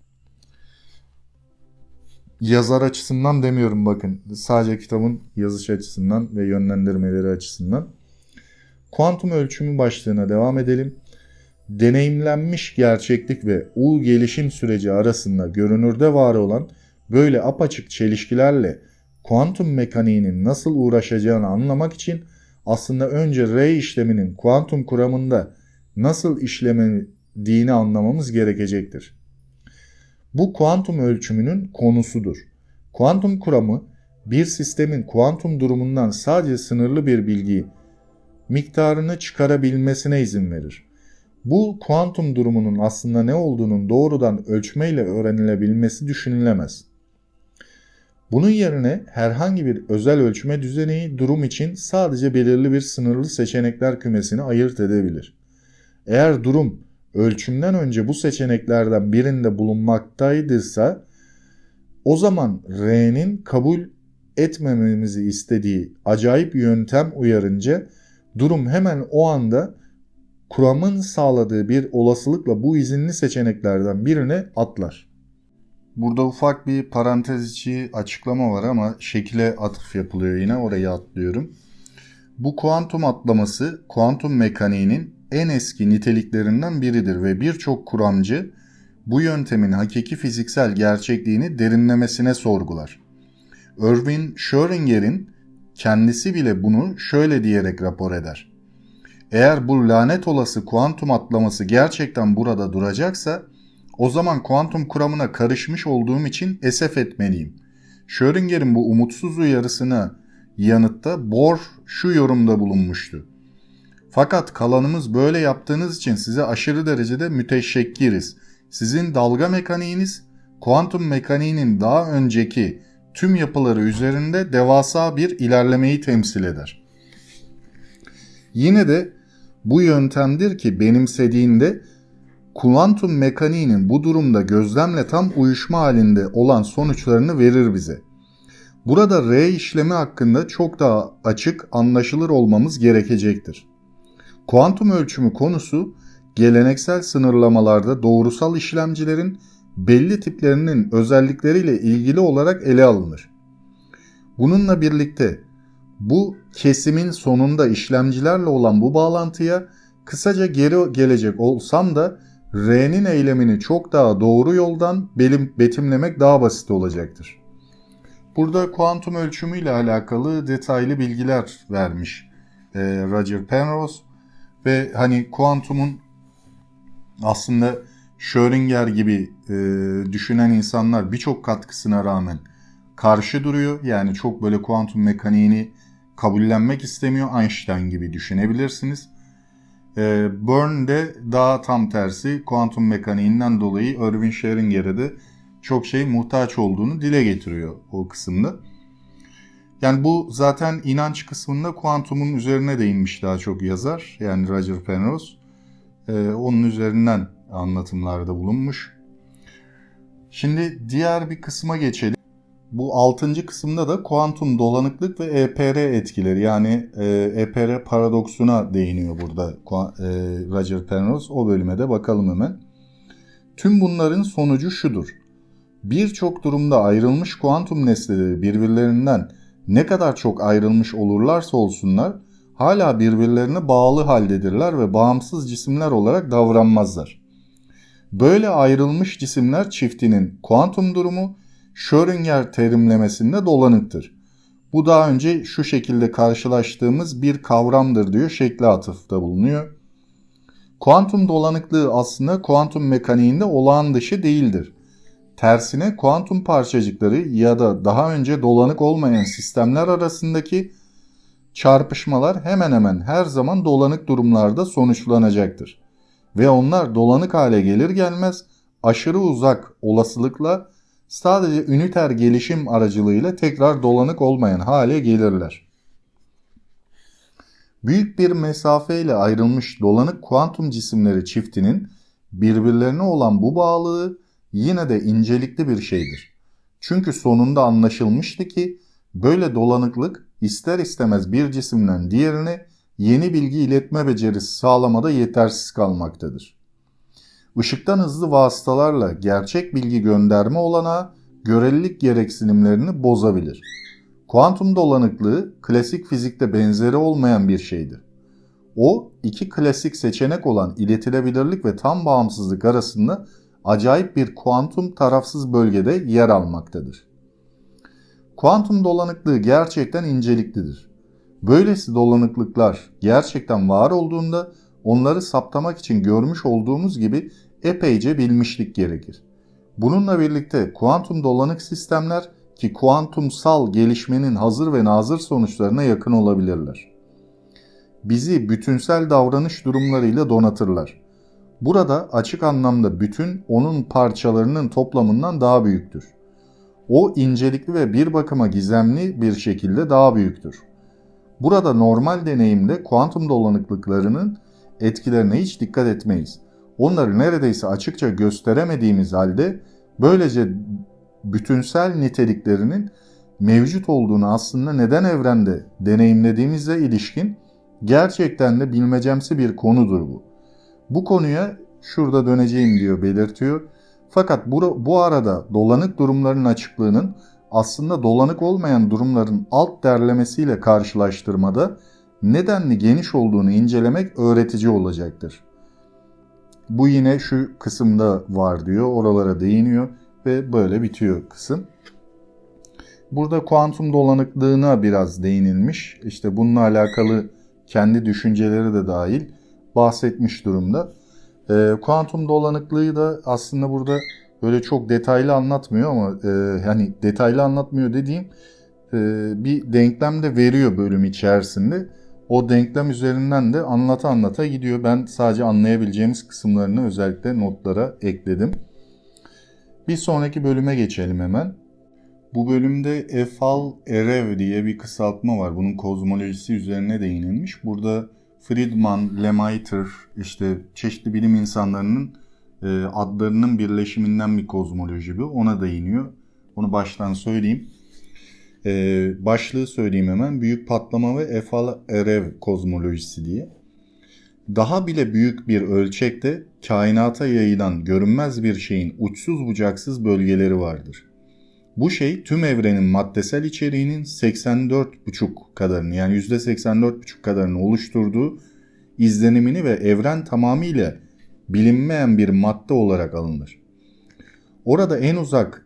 Yazar açısından demiyorum bakın. Sadece kitabın yazış açısından ve yönlendirmeleri açısından. Kuantum ölçümü başlığına devam edelim. deneyimlenmiş gerçeklik ve U gelişim süreci arasında görünürde var olan böyle apaçık çelişkilerle kuantum mekaniğinin nasıl uğraşacağını anlamak için aslında önce R işleminin kuantum kuramında nasıl işlemediğini anlamamız gerekecektir. Bu kuantum ölçümünün konusudur. Kuantum kuramı bir sistemin kuantum durumundan sadece sınırlı bir bilgi miktarını çıkarabilmesine izin verir. Bu kuantum durumunun aslında ne olduğunun doğrudan ölçmeyle öğrenilebilmesi düşünülemez. Bunun yerine herhangi bir özel ölçme düzeneği durum için sadece belirli bir sınırlı seçenekler kümesini ayırt edebilir. Eğer durum ölçümden önce bu seçeneklerden birinde bulunmaktaysa o zaman R'nin kabul etmememizi istediği acayip yöntem uyarınca durum hemen o anda kuramın sağladığı bir olasılıkla bu izinli seçeneklerden birine atlar. Burada ufak bir parantez içi açıklama var ama şekile atıf yapılıyor, yine orayı atlıyorum. Bu kuantum atlaması kuantum mekaniğinin en eski niteliklerinden biridir ve birçok kuramcı bu yöntemin hakiki fiziksel gerçekliğini derinlemesine sorgular. Erwin Schrödinger'in kendisi bile bunu şöyle diyerek rapor eder. Eğer bu lanet olası kuantum atlaması gerçekten burada duracaksa o zaman kuantum kuramına karışmış olduğum için esef etmeliyim. Schrödinger'in bu umutsuz uyarısına yanıtta Bohr şu yorumda bulunmuştu. Fakat kalanımız böyle yaptığınız için size aşırı derecede müteşekkiriz. Sizin dalga mekaniğiniz kuantum mekaniğinin daha önceki tüm yapıları üzerinde devasa bir ilerlemeyi temsil eder. Yine de bu yöntemdir ki benimsediğinde kuantum mekaniğinin bu durumda gözlemle tam uyuşma halinde olan sonuçlarını verir bize. Burada R işlemi hakkında çok daha açık, anlaşılır olmamız gerekecektir. Kuantum ölçümü konusu geleneksel sınırlamalarda doğrusal işlemcilerin belli tiplerinin özellikleriyle ilgili olarak ele alınır. Bununla birlikte bu kesimin sonunda işlemcilerle olan bu bağlantıya kısaca geri gelecek olsam da R'nin eylemini çok daha doğru yoldan betimlemek daha basit olacaktır. Burada kuantum ölçümüyle alakalı detaylı bilgiler vermiş e, Roger Penrose ve hani kuantumun aslında Schrödinger gibi e, düşünen insanlar birçok katkısına rağmen karşı duruyor. Yani çok böyle kuantum mekaniğini kabullenmek istemiyor. Einstein gibi düşünebilirsiniz. E, Bohr de daha tam tersi kuantum mekaniğinden dolayı Erwin Schrödinger'e de çok şey muhtaç olduğunu dile getiriyor o kısımda. Yani bu zaten inanç kısmında kuantumun üzerine değinmiş daha çok yazar. Yani Roger Penrose. E, onun üzerinden anlatımlarda bulunmuş. Şimdi diğer bir kısma geçelim. Bu altıncı kısımda da kuantum dolanıklık ve E P R etkileri, yani E P R paradoksuna değiniyor burada Roger Penrose. O bölüme de bakalım hemen. Tüm bunların sonucu şudur. Birçok durumda ayrılmış kuantum nesneleri birbirlerinden ne kadar çok ayrılmış olurlarsa olsunlar hala birbirlerine bağlı haldedirler ve bağımsız cisimler olarak davranmazlar. Böyle ayrılmış cisimler çiftinin kuantum durumu Schrödinger terimlemesinde dolanıktır. Bu daha önce şu şekilde karşılaştığımız bir kavramdır diyor, şekli atıfta bulunuyor. Kuantum dolanıklığı aslında kuantum mekaniğinde olağan dışı değildir. Tersine kuantum parçacıkları ya da daha önce dolanık olmayan sistemler arasındaki çarpışmalar hemen hemen her zaman dolanık durumlarda sonuçlanacaktır. Ve onlar dolanık hale gelir gelmez aşırı uzak olasılıkla sadece üniter gelişim aracılığıyla tekrar dolanık olmayan hale gelirler. Büyük bir mesafeyle ayrılmış dolanık kuantum cisimleri çiftinin birbirlerine olan bu bağlılığı yine de incelikli bir şeydir. Çünkü sonunda anlaşılmıştı ki böyle dolanıklık ister istemez bir cisimden diğerine yeni bilgi iletme becerisi sağlamada yetersiz kalmaktadır. Işıktan hızlı vasıtalarla gerçek bilgi gönderme olanağı görelilik gereksinimlerini bozabilir. Kuantum dolanıklığı klasik fizikte benzeri olmayan bir şeydir. O iki klasik seçenek olan iletilebilirlik ve tam bağımsızlık arasında acayip bir kuantum tarafsız bölgede yer almaktadır. Kuantum dolanıklığı gerçekten inceliklidir. Böylesi dolanıklıklar gerçekten var olduğunda onları saptamak için görmüş olduğumuz gibi epeyce bilmişlik gerekir. Bununla birlikte kuantum dolanık sistemler ki kuantumsal gelişmenin hazır ve nazır sonuçlarına yakın olabilirler. Bizi bütünsel davranış durumlarıyla donatırlar. Burada açık anlamda bütün onun parçalarının toplamından daha büyüktür. O incelikli ve bir bakıma gizemli bir şekilde daha büyüktür. Burada normal deneyimde kuantum dolanıklıklarının etkilerine hiç dikkat etmeyiz. Onları neredeyse açıkça gösteremediğimiz halde böylece bütünsel niteliklerinin mevcut olduğunu aslında neden evrende deneyimlediğimize ilişkin gerçekten de bilmecemsi bir konudur bu. Bu konuya şurada döneceğim diyor, belirtiyor. Fakat bu, bu arada dolanık durumların açıklığının aslında dolanık olmayan durumların alt derlemesiyle karşılaştırmada nedenli geniş olduğunu incelemek öğretici olacaktır. Bu yine şu kısımda var diyor, oralara değiniyor ve böyle bitiyor kısım. Burada kuantum dolanıklığına biraz değinilmiş. İşte bununla alakalı kendi düşünceleri de dahil bahsetmiş durumda. E, kuantum dolanıklığı da aslında burada böyle çok detaylı anlatmıyor ama e, hani detaylı anlatmıyor dediğim e, bir denklem de veriyor bölüm içerisinde. O denklem üzerinden de anlata anlata gidiyor. Ben sadece anlayabileceğimiz kısımlarını özellikle notlara ekledim. Bir sonraki bölüme geçelim hemen. Bu bölümde Eiffel-Erev diye bir kısaltma var. Bunun kozmolojisi üzerine değinilmiş. Burada Friedman, Lemaitre, işte çeşitli bilim insanlarının e, adlarının birleşiminden bir kozmoloji bu. Ona değiniyor. Onu baştan söyleyeyim. E, başlığı söyleyeyim hemen. Büyük patlama ve Eiffel-Erev kozmolojisi diye. Daha bile büyük bir ölçekte kainata yayılan görünmez bir şeyin uçsuz bucaksız bölgeleri vardır. Bu şey tüm evrenin maddesel içeriğinin seksen dört buçuk kadarını yani yüzde seksen dört buçuk kadarını oluşturduğu izlenimini ve evren tamamıyla bilinmeyen bir madde olarak alınır. Orada en uzak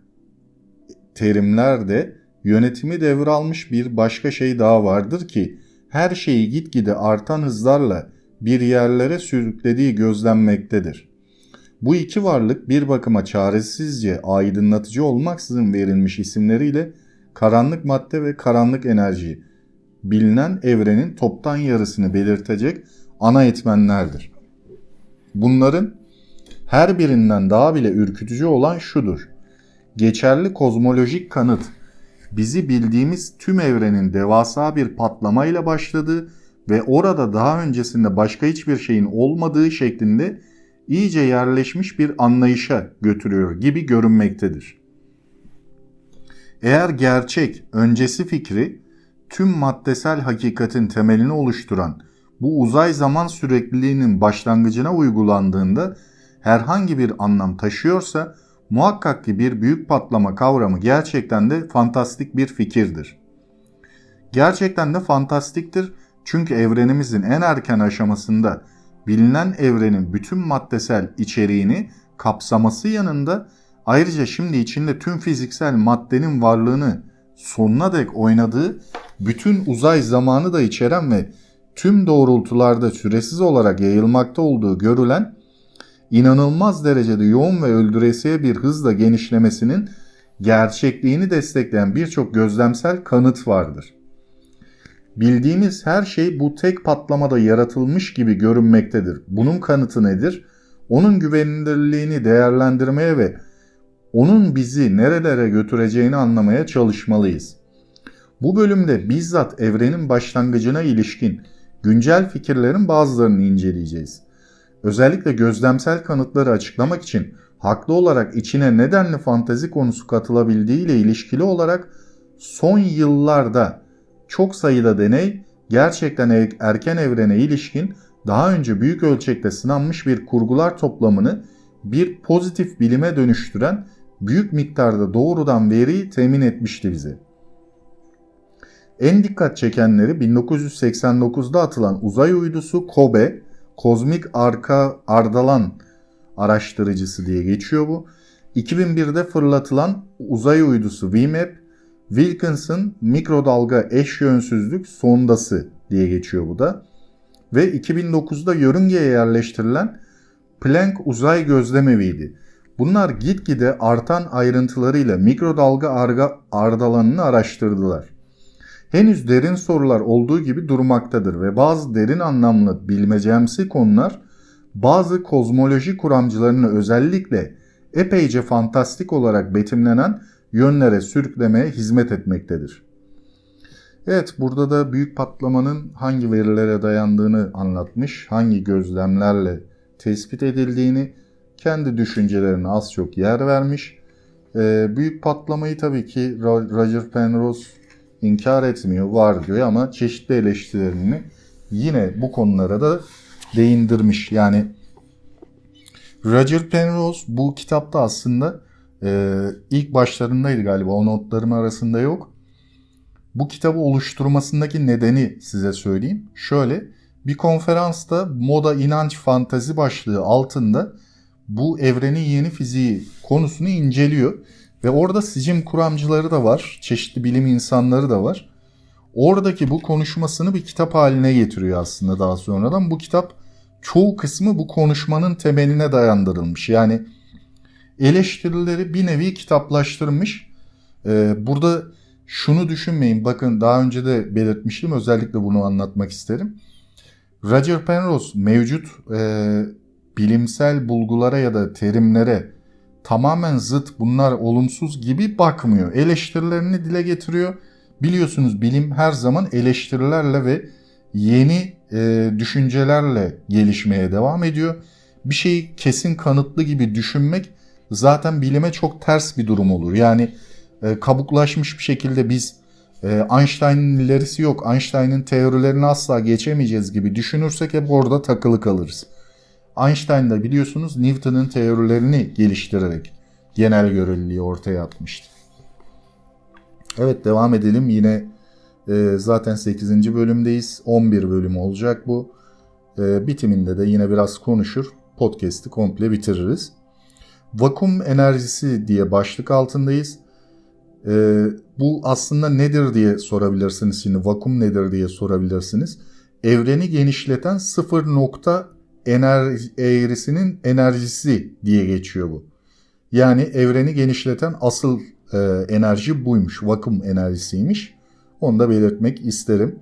terimlerde yönetimi devralmış bir başka şey daha vardır ki her şeyi gitgide artan hızlarla bir yerlere sürüklediği gözlenmektedir. Bu iki varlık bir bakıma çaresizce aydınlatıcı olmaksızın verilmiş isimleriyle karanlık madde ve karanlık enerji, bilinen evrenin toptan yarısını belirtecek ana etmenlerdir. Bunların her birinden daha bile ürkütücü olan şudur. Geçerli kozmolojik kanıt, bizi bildiğimiz tüm evrenin devasa bir patlamayla başladığı ve orada daha öncesinde başka hiçbir şeyin olmadığı şeklinde iyice yerleşmiş bir anlayışa götürüyor gibi görünmektedir. Eğer gerçek, öncesi fikri tüm maddesel hakikatin temelini oluşturan bu uzay zaman sürekliliğinin başlangıcına uygulandığında herhangi bir anlam taşıyorsa muhakkak ki bir büyük patlama kavramı gerçekten de fantastik bir fikirdir. Gerçekten de fantastiktir çünkü evrenimizin en erken aşamasında bilinen evrenin bütün maddesel içeriğini kapsaması yanında ayrıca şimdi içinde tüm fiziksel maddenin varlığını sonuna dek oynadığı bütün uzay zamanı da içeren ve tüm doğrultularda süresiz olarak yayılmakta olduğu görülen inanılmaz derecede yoğun ve öldüresiye bir hızla genişlemesinin gerçekliğini destekleyen birçok gözlemsel kanıt vardır. Bildiğimiz her şey bu tek patlamada yaratılmış gibi görünmektedir. Bunun kanıtı nedir? Onun güvenilirliğini değerlendirmeye ve onun bizi nerelere götüreceğini anlamaya çalışmalıyız. Bu bölümde bizzat evrenin başlangıcına ilişkin güncel fikirlerin bazılarını inceleyeceğiz. Özellikle gözlemsel kanıtları açıklamak için haklı olarak içine nedenli fantezi konusu katılabildiği ile ilişkili olarak son yıllarda çok sayıda deney gerçekten erken evrene ilişkin daha önce büyük ölçekte sınanmış bir kurgular toplamını bir pozitif bilime dönüştüren büyük miktarda doğrudan veriyi temin etmişti bize. En dikkat çekenleri bin dokuz yüz seksen dokuzda atılan uzay uydusu COBE, Kozmik Arka Ardalan Araştırıcısı diye geçiyor bu. iki bin birde fırlatılan uzay uydusu V MAP, Wilkinson Mikrodalga Eşyönsüzlük Sondası diye geçiyor bu da. Ve iki bin dokuzda yörüngeye yerleştirilen Planck Uzay Gözlemevi'ydi. Bunlar gitgide artan ayrıntılarıyla mikrodalga ardalanını araştırdılar. Henüz derin sorular olduğu gibi durmaktadır ve bazı derin anlamlı bilmecemsi konular bazı kozmoloji kuramcılarını özellikle epeyce fantastik olarak betimlenen yönlere sürüklemeye hizmet etmektedir. Evet, burada da büyük patlamanın hangi verilere dayandığını anlatmış, hangi gözlemlerle tespit edildiğini, kendi düşüncelerine az çok yer vermiş. Ee, büyük patlamayı tabii ki Roger Penrose inkar etmiyor, var diyor ama çeşitli eleştirilerini yine bu konulara da değindirmiş. Yani Roger Penrose bu kitapta aslında e, ilk başlarındaydı galiba, o notlarım arasında yok. Bu kitabı oluşturmasındaki nedeni size söyleyeyim. Şöyle, bir konferansta moda, inanç, fantazi başlığı altında bu evrenin yeni fiziği konusunu inceliyor. Ve orada sicim kuramcıları da var, çeşitli bilim insanları da var. Oradaki bu konuşmasını bir kitap haline getiriyor aslında daha sonradan. Bu kitap çoğu kısmı bu konuşmanın temeline dayandırılmış. Yani eleştirileri bir nevi kitaplaştırmış. Ee, burada şunu düşünmeyin, bakın daha önce de belirtmiştim, özellikle bunu anlatmak isterim. Roger Penrose mevcut e, bilimsel bulgulara ya da terimlere tamamen zıt, bunlar olumsuz gibi bakmıyor. Eleştirilerini dile getiriyor. Biliyorsunuz bilim her zaman eleştirilerle ve yeni e, düşüncelerle gelişmeye devam ediyor. Bir şeyi kesin kanıtlı gibi düşünmek zaten bilime çok ters bir durum olur. Yani e, kabuklaşmış bir şekilde biz e, Einstein'ın ilerisi yok, Einstein'ın teorilerini asla geçemeyeceğiz gibi düşünürsek hep orada takılı kalırız. Einstein da biliyorsunuz Newton'un teorilerini geliştirerek genel göreliliği ortaya atmıştı. Evet, devam edelim. Yine e, zaten sekizinci bölümdeyiz. on bir bölüm olacak bu. E, bitiminde de yine biraz konuşur, podcast'i komple bitiririz. Vakum enerjisi diye başlık altındayız. E, bu aslında nedir diye sorabilirsiniz. Şimdi vakum nedir diye sorabilirsiniz. Evreni genişleten sıfır nokta enerji eğrisinin enerjisi diye geçiyor bu. Yani evreni genişleten asıl e, enerji buymuş. Vakum enerjisiymiş. Onu da belirtmek isterim.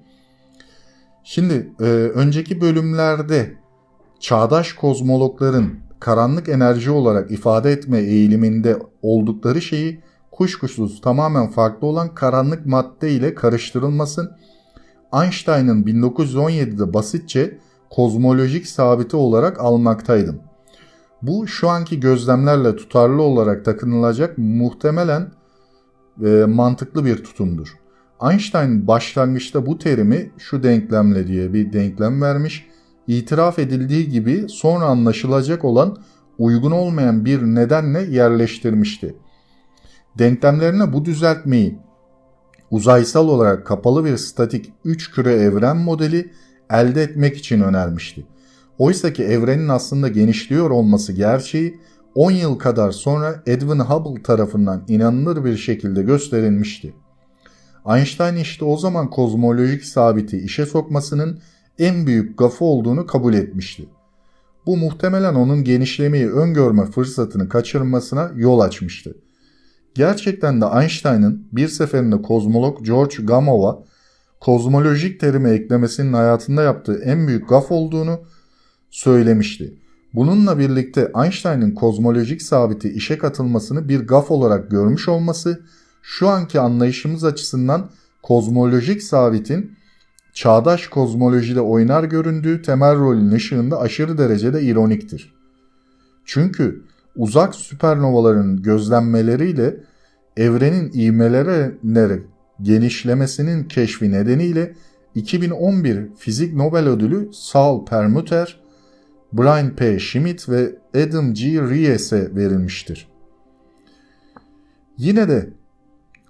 Şimdi e, önceki bölümlerde çağdaş kozmologların karanlık enerji olarak ifade etme eğiliminde oldukları şeyi kuşkusuz tamamen farklı olan karanlık madde ile karıştırılmasın, Einstein'ın bin dokuz yüz on yedide basitçe kozmolojik sabiti olarak almaktaydım. Bu şu anki gözlemlerle tutarlı olarak takınılacak muhtemelen e, mantıklı bir tutumdur. Einstein başlangıçta bu terimi şu denklemle diye bir denklem vermiş, itiraf edildiği gibi sonra anlaşılacak olan uygun olmayan bir nedenle yerleştirmişti. Denklemlerine bu düzeltmeyi uzaysal olarak kapalı bir statik üç küre evren modeli elde etmek için önermişti. Oysa ki evrenin aslında genişliyor olması gerçeği on yıl kadar sonra Edwin Hubble tarafından inanılır bir şekilde gösterilmişti. Einstein işte o zaman kozmolojik sabiti işe sokmasının en büyük gafı olduğunu kabul etmişti. Bu muhtemelen onun genişlemeyi öngörme fırsatını kaçırmasına yol açmıştı. Gerçekten de Einstein'ın bir seferinde kozmolog George Gamow'a kozmolojik terimi eklemesinin hayatında yaptığı en büyük gaf olduğunu söylemişti. Bununla birlikte Einstein'ın kozmolojik sabiti işe katılmasını bir gaf olarak görmüş olması, şu anki anlayışımız açısından kozmolojik sabitin çağdaş kozmolojide oynar göründüğü temel rolün ışığında aşırı derecede ironiktir. Çünkü uzak süpernovaların gözlenmeleriyle evrenin ivmelerek genişlemesinin keşfi nedeniyle iki bin on bir Fizik Nobel Ödülü Saul Perlmutter, Brian P. Schmidt ve Adam G. Ries'e verilmiştir. Yine de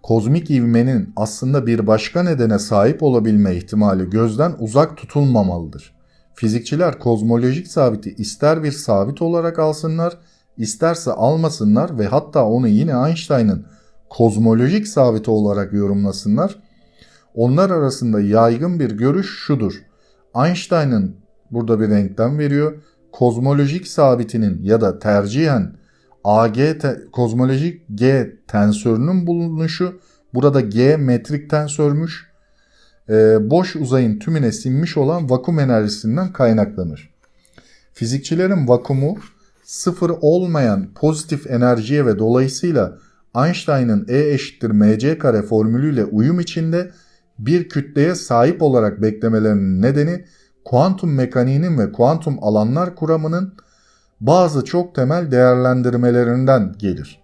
kozmik ivmenin aslında bir başka nedene sahip olabilme ihtimali gözden uzak tutulmamalıdır. Fizikçiler kozmolojik sabiti ister bir sabit olarak alsınlar, isterse almasınlar ve hatta onu yine Einstein'ın kozmolojik sabiti olarak yorumlasınlar. Onlar arasında yaygın bir görüş şudur. Einstein'ın burada bir denklem veriyor. Kozmolojik sabitinin ya da tercihen A G te, kozmolojik G tensörünün bulunuşu, burada G metrik tensörmüş, e, boş uzayın tümüne sinmiş olan vakum enerjisinden kaynaklanır. Fizikçilerin vakumu sıfır olmayan pozitif enerjiye ve dolayısıyla Einstein'ın E eşittir mc kare formülüyle uyum içinde bir kütleye sahip olarak beklemelerinin nedeni kuantum mekaniğinin ve kuantum alanlar kuramının bazı çok temel değerlendirmelerinden gelir.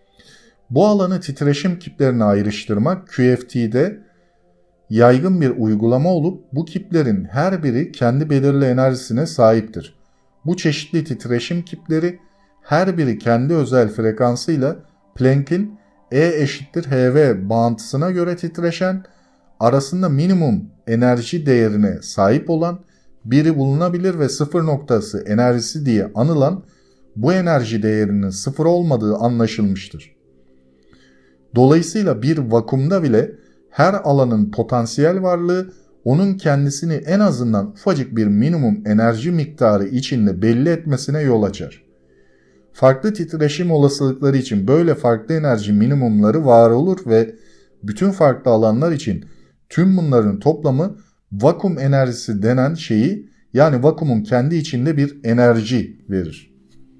Bu alanı titreşim kiplerine ayrıştırmak Q F T'de yaygın bir uygulama olup bu kiplerin her biri kendi belirli enerjisine sahiptir. Bu çeşitli titreşim kipleri her biri kendi özel frekansıyla Planck'in E eşittir H V bağıntısına göre titreşen, arasında minimum enerji değerine sahip olan, biri bulunabilir ve sıfır noktası enerjisi diye anılan bu enerji değerinin sıfır olmadığı anlaşılmıştır. Dolayısıyla bir vakumda bile her alanın potansiyel varlığı onun kendisini en azından ufacık bir minimum enerji miktarı içinde belli etmesine yol açar. Farklı titreşim olasılıkları için böyle farklı enerji minimumları var olur ve bütün farklı alanlar için tüm bunların toplamı vakum enerjisi denen şeyi, yani vakumun kendi içinde bir enerji verir.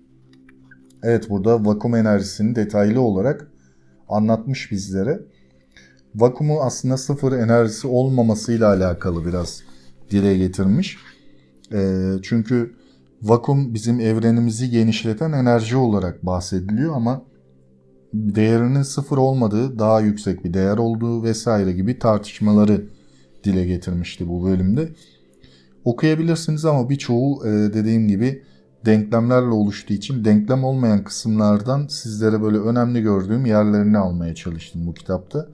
Evet, burada vakum enerjisini detaylı olarak anlatmış bizlere. Vakumu aslında sıfır enerjisi olmamasıyla alakalı biraz dile getirmiş. E, çünkü vakum bizim evrenimizi genişleten enerji olarak bahsediliyor ama değerinin sıfır olmadığı, daha yüksek bir değer olduğu vesaire gibi tartışmaları dile getirmişti bu bölümde. Okuyabilirsiniz ama birçoğu dediğim gibi denklemlerle oluştuğu için denklem olmayan kısımlardan sizlere böyle önemli gördüğüm yerlerini almaya çalıştım bu kitapta.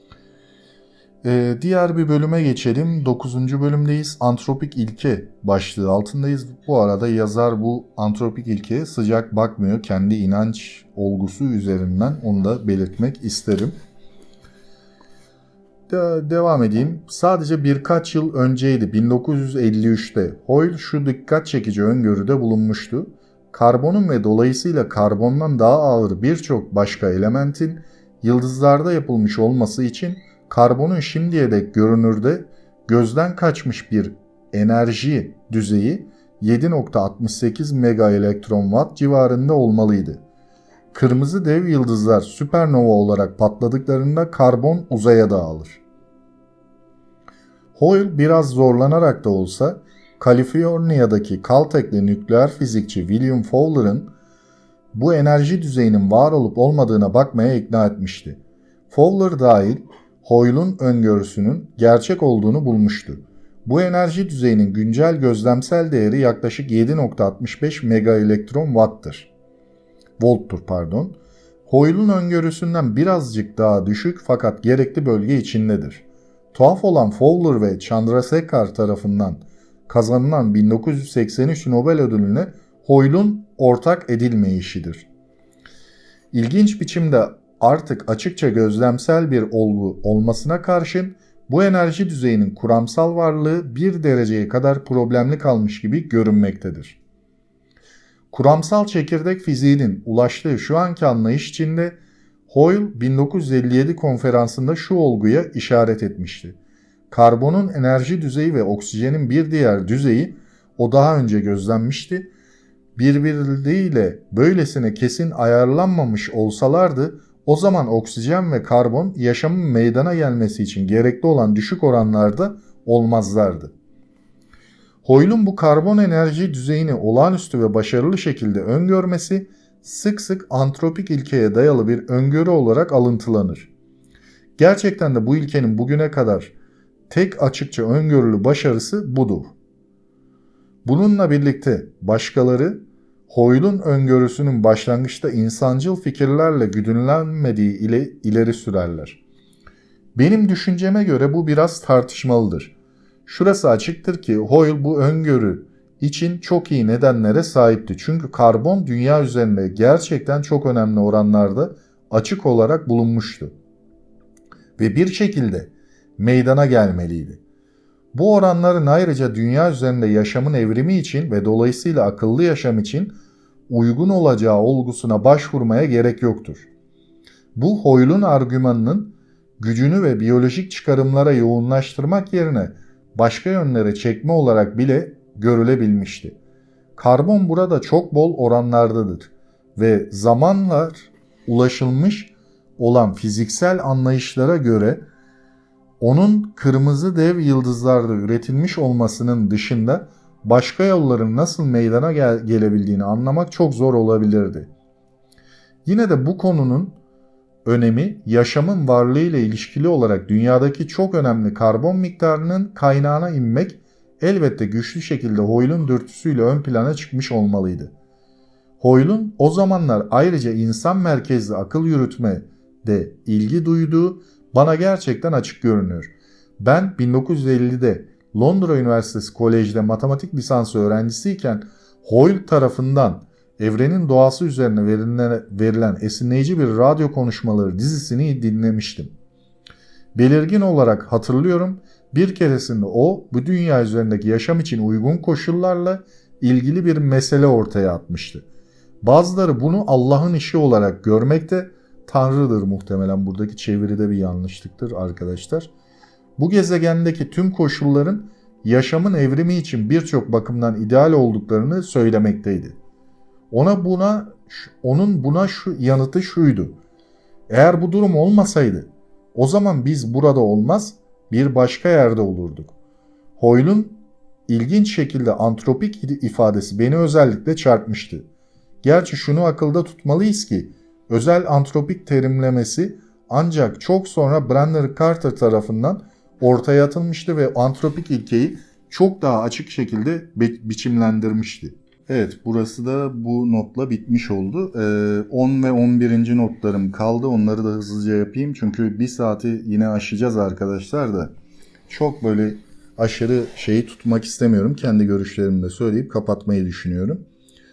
Ee, diğer bir bölüme geçelim. dokuzuncu bölümdeyiz. Antropik ilke başlığı altındayız. Bu arada yazar bu antropik ilkeye sıcak bakmıyor. Kendi inanç olgusu üzerinden onu da belirtmek isterim. De- devam edeyim. Sadece birkaç yıl önceydi, bin dokuz yüz elli üçte Hoyle şu dikkat çekici öngörüde bulunmuştu. Karbonun ve dolayısıyla karbondan daha ağır birçok başka elementin yıldızlarda yapılmış olması için karbonun şimdiye dek görünürde gözden kaçmış bir enerji düzeyi yedi virgül altmış sekiz megaelektronwatt civarında olmalıydı. Kırmızı dev yıldızlar süpernova olarak patladıklarında karbon uzaya dağılır. Hoyle biraz zorlanarak da olsa Kaliforniya'daki Caltech'li nükleer fizikçi William Fowler'ın bu enerji düzeyinin var olup olmadığına bakmaya ikna etmişti. Fowler dahil Hoyle'un öngörüsünün gerçek olduğunu bulmuştu. Bu enerji düzeyinin güncel gözlemsel değeri yaklaşık yedi virgül altmış beş megaelektron watt'tır. Volttur pardon. Hoyle'un öngörüsünden birazcık daha düşük fakat gerekli bölge içindedir. Tuhaf olan Fowler ve Chandrasekhar tarafından kazanılan bin dokuz yüz seksen üç Nobel ödülüne Hoyle'un ortak edilmeyişidir. İlginç biçimde artık açıkça gözlemsel bir olgu olmasına karşın bu enerji düzeyinin kuramsal varlığı bir dereceye kadar problemli kalmış gibi görünmektedir. Kuramsal çekirdek fiziğinin ulaştığı şu anki anlayış içinde Hoyle bin dokuz yüz elli yedi konferansında şu olguya işaret etmişti. Karbonun enerji düzeyi ve oksijenin bir diğer düzeyi o daha önce gözlenmişti. Birbirleriyle böylesine kesin ayarlanmamış olsalardı o zaman oksijen ve karbon yaşamın meydana gelmesi için gerekli olan düşük oranlarda olmazlardı. Hoyle'un bu karbon enerji düzeyini olağanüstü ve başarılı şekilde öngörmesi sık sık antropik ilkeye dayalı bir öngörü olarak alıntılanır. Gerçekten de bu ilkenin bugüne kadar tek açıkça öngörülü başarısı budur. Bununla birlikte başkaları Hoyle'un öngörüsünün başlangıçta insancıl fikirlerle güdümlenmediği ile ileri sürerler. Benim düşünceme göre bu biraz tartışmalıdır. Şurası açıktır ki Hoyle bu öngörü için çok iyi nedenlere sahipti. Çünkü karbon dünya üzerinde gerçekten çok önemli oranlarda açık olarak bulunmuştu. Ve bir şekilde meydana gelmeliydi. Bu oranların ayrıca dünya üzerinde yaşamın evrimi için ve dolayısıyla akıllı yaşam için uygun olacağı olgusuna başvurmaya gerek yoktur. Bu Hoyle'un argümanının gücünü ve biyolojik çıkarımlara yoğunlaştırmak yerine başka yönlere çekme olarak bile görülebilmişti. Karbon burada çok bol oranlardadır ve zamanla ulaşılmış olan fiziksel anlayışlara göre onun kırmızı dev yıldızlarda üretilmiş olmasının dışında başka yolların nasıl meydana gel- gelebildiğini anlamak çok zor olabilirdi. Yine de bu konunun önemi yaşamın varlığıyla ilişkili olarak dünyadaki çok önemli karbon miktarının kaynağına inmek elbette güçlü şekilde Hoyle'un dürtüsüyle ön plana çıkmış olmalıydı. Hoyle'un o zamanlar ayrıca insan merkezli akıl yürütme de ilgi duyduğu bana gerçekten açık görünüyor. Ben bin dokuz yüz ellide Londra Üniversitesi Kolej'de matematik lisansı öğrencisiyken Hoyle tarafından evrenin doğası üzerine verilen, verilen esinleyici bir radyo konuşmaları dizisini dinlemiştim. Belirgin olarak hatırlıyorum, bir keresinde o bu dünya üzerindeki yaşam için uygun koşullarla ilgili bir mesele ortaya atmıştı. Bazıları bunu Allah'ın işi olarak görmekte, Tanrı'dır muhtemelen, buradaki çeviride bir yanlışlıktır arkadaşlar. Bu gezegendeki tüm koşulların yaşamın evrimi için birçok bakımdan ideal olduklarını söylemekteydi. Ona buna onun buna şu yanıtı şuydu: eğer bu durum olmasaydı o zaman biz burada olmaz, bir başka yerde olurduk. Hoyle'un ilginç şekilde antropik ifadesi beni özellikle çarpmıştı. Gerçi şunu akılda tutmalıyız ki özel antropik terimlemesi ancak çok sonra Brandon Carter tarafından ortaya atılmıştı ve antropik ilkeyi çok daha açık şekilde bi- biçimlendirmişti. Evet, burası da bu notla bitmiş oldu. Ee, on ve on birinci notlarım kaldı. Onları da hızlıca yapayım. Çünkü bir saati yine aşacağız arkadaşlar da. Çok böyle aşırı şeyi tutmak istemiyorum. Kendi görüşlerimi de söyleyip kapatmayı düşünüyorum.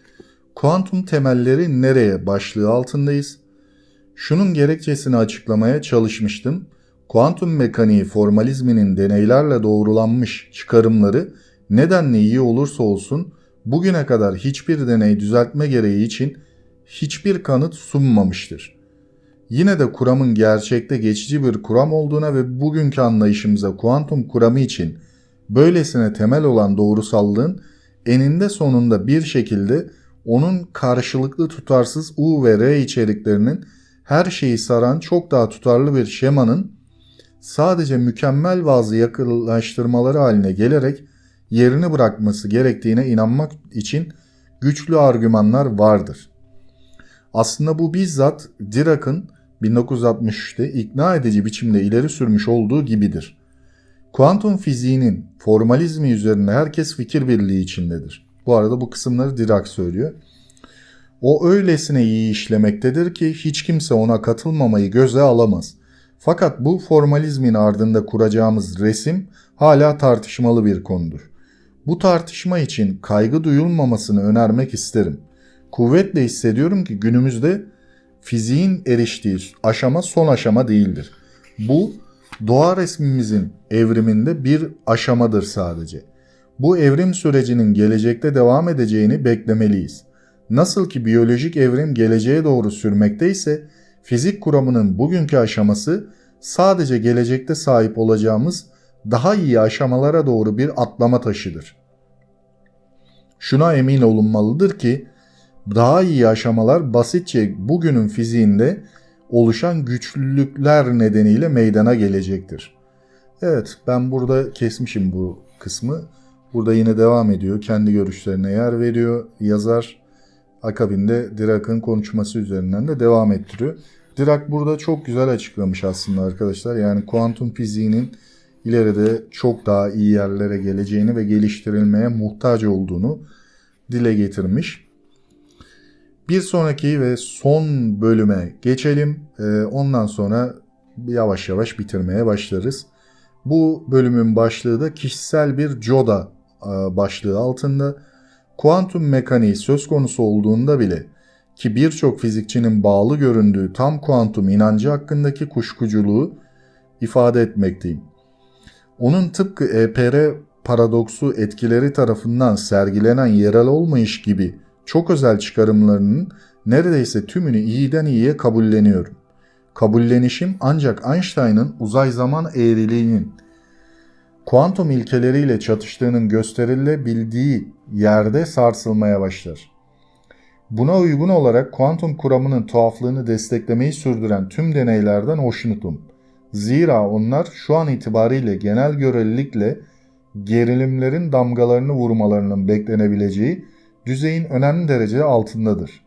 Kuantum temelleri nereye başlığı altındayız. Şunun gerekçesini açıklamaya çalışmıştım. Kuantum mekaniği formalizminin deneylerle doğrulanmış çıkarımları nedenle iyi olursa olsun bugüne kadar hiçbir deney düzeltme gereği için hiçbir kanıt sunmamıştır. Yine de kuramın gerçekte geçici bir kuram olduğuna ve bugünkü anlayışımıza kuantum kuramı için böylesine temel olan doğrusallığın eninde sonunda bir şekilde onun karşılıklı tutarsız U ve R içeriklerinin her şeyi saran çok daha tutarlı bir şemanın sadece mükemmel bazı yakınlaştırmaları haline gelerek yerini bırakması gerektiğine inanmak için güçlü argümanlar vardır. Aslında bu bizzat Dirac'ın bin dokuz yüz altmış üçte ikna edici biçimde ileri sürmüş olduğu gibidir. Kuantum fiziğinin formalizmi üzerinde herkes fikir birliği içindedir. Bu arada bu kısımları Dirac söylüyor. O öylesine iyi işlemektedir ki hiç kimse ona katılmamayı göze alamaz. Fakat bu formalizmin ardında kuracağımız resim hala tartışmalı bir konudur. Bu tartışma için kaygı duyulmamasını önermek isterim. Kuvvetle hissediyorum ki günümüzde fiziğin eriştiği aşama son aşama değildir. Bu doğa resmimizin evriminde bir aşamadır sadece. Bu evrim sürecinin gelecekte devam edeceğini beklemeliyiz. Nasıl ki biyolojik evrim geleceğe doğru sürmekteyse, fizik kuramının bugünkü aşaması sadece gelecekte sahip olacağımız daha iyi aşamalara doğru bir atlama taşıdır. Şuna emin olunmalıdır ki, daha iyi aşamalar basitçe bugünün fiziğinde oluşan güçlülükler nedeniyle meydana gelecektir. Evet, ben burada kesmişim bu kısmı. Burada yine devam ediyor. Kendi görüşlerine yer veriyor yazar. Akabinde Dirac'ın konuşması üzerinden de devam ettiriyor. Dirac burada çok güzel açıklamış aslında arkadaşlar. Yani kuantum fiziğinin ileride çok daha iyi yerlere geleceğini ve geliştirilmeye muhtaç olduğunu dile getirmiş. Bir sonraki ve son bölüme geçelim. Ondan sonra yavaş yavaş bitirmeye başlarız. Bu bölümün başlığı da kişisel bir coda başlığı altında. Kuantum mekaniği söz konusu olduğunda bile ki birçok fizikçinin bağlı göründüğü tam kuantum inancı hakkındaki kuşkuculuğu ifade etmekteyim. Onun tıpkı E P R paradoksu etkileri tarafından sergilenen yerel olmayış gibi çok özel çıkarımlarının neredeyse tümünü iyiden iyiye kabulleniyorum. Kabullenişim ancak Einstein'ın uzay zaman eğriliğinin kuantum ilkeleriyle çatıştığının gösterilebildiği yerde sarsılmaya başlar. Buna uygun olarak kuantum kuramının tuhaflığını desteklemeyi sürdüren tüm deneylerden hoşnutum. Zira onlar şu an itibariyle genel görelilikle gerilimlerin damgalarını vurmalarının beklenebileceği düzeyin önemli derece altındadır.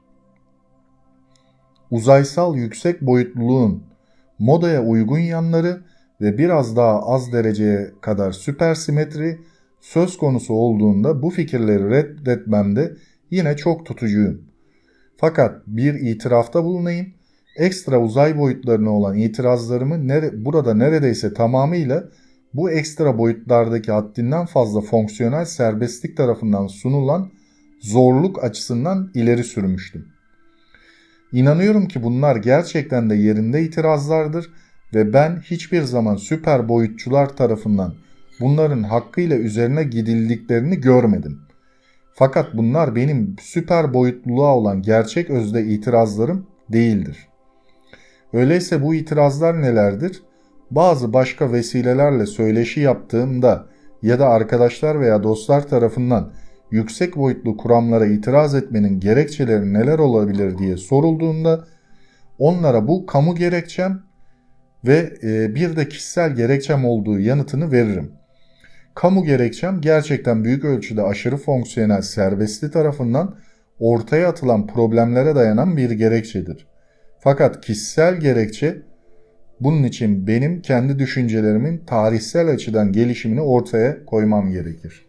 Uzaysal yüksek boyutluluğun modaya uygun yanları ve biraz daha az dereceye kadar süpersimetri söz konusu olduğunda bu fikirleri reddetmemde yine çok tutucuyum. Fakat bir itirafta bulunayım. Ekstra uzay boyutlarına olan itirazlarımı nere- burada neredeyse tamamıyla bu ekstra boyutlardaki haddinden fazla fonksiyonel serbestlik tarafından sunulan zorluk açısından ileri sürmüştüm. İnanıyorum ki bunlar gerçekten de yerinde itirazlardır ve ben hiçbir zaman süper boyutçular tarafından bunların hakkıyla üzerine gidildiklerini görmedim. Fakat bunlar benim süper boyutluluğa olan gerçek özde itirazlarım değildir. Öyleyse bu itirazlar nelerdir? Bazı başka vesilelerle söyleşi yaptığımda ya da arkadaşlar veya dostlar tarafından yüksek boyutlu kuramlara itiraz etmenin gerekçeleri neler olabilir diye sorulduğunda onlara bu kamu gerekçem ve bir de kişisel gerekçem olduğu yanıtını veririm. Kamu gerekçem gerçekten büyük ölçüde aşırı fonksiyonel serbestli tarafından ortaya atılan problemlere dayanan bir gerekçedir. Fakat kişisel gerekçe bunun için benim kendi düşüncelerimin tarihsel açıdan gelişimini ortaya koymam gerekir.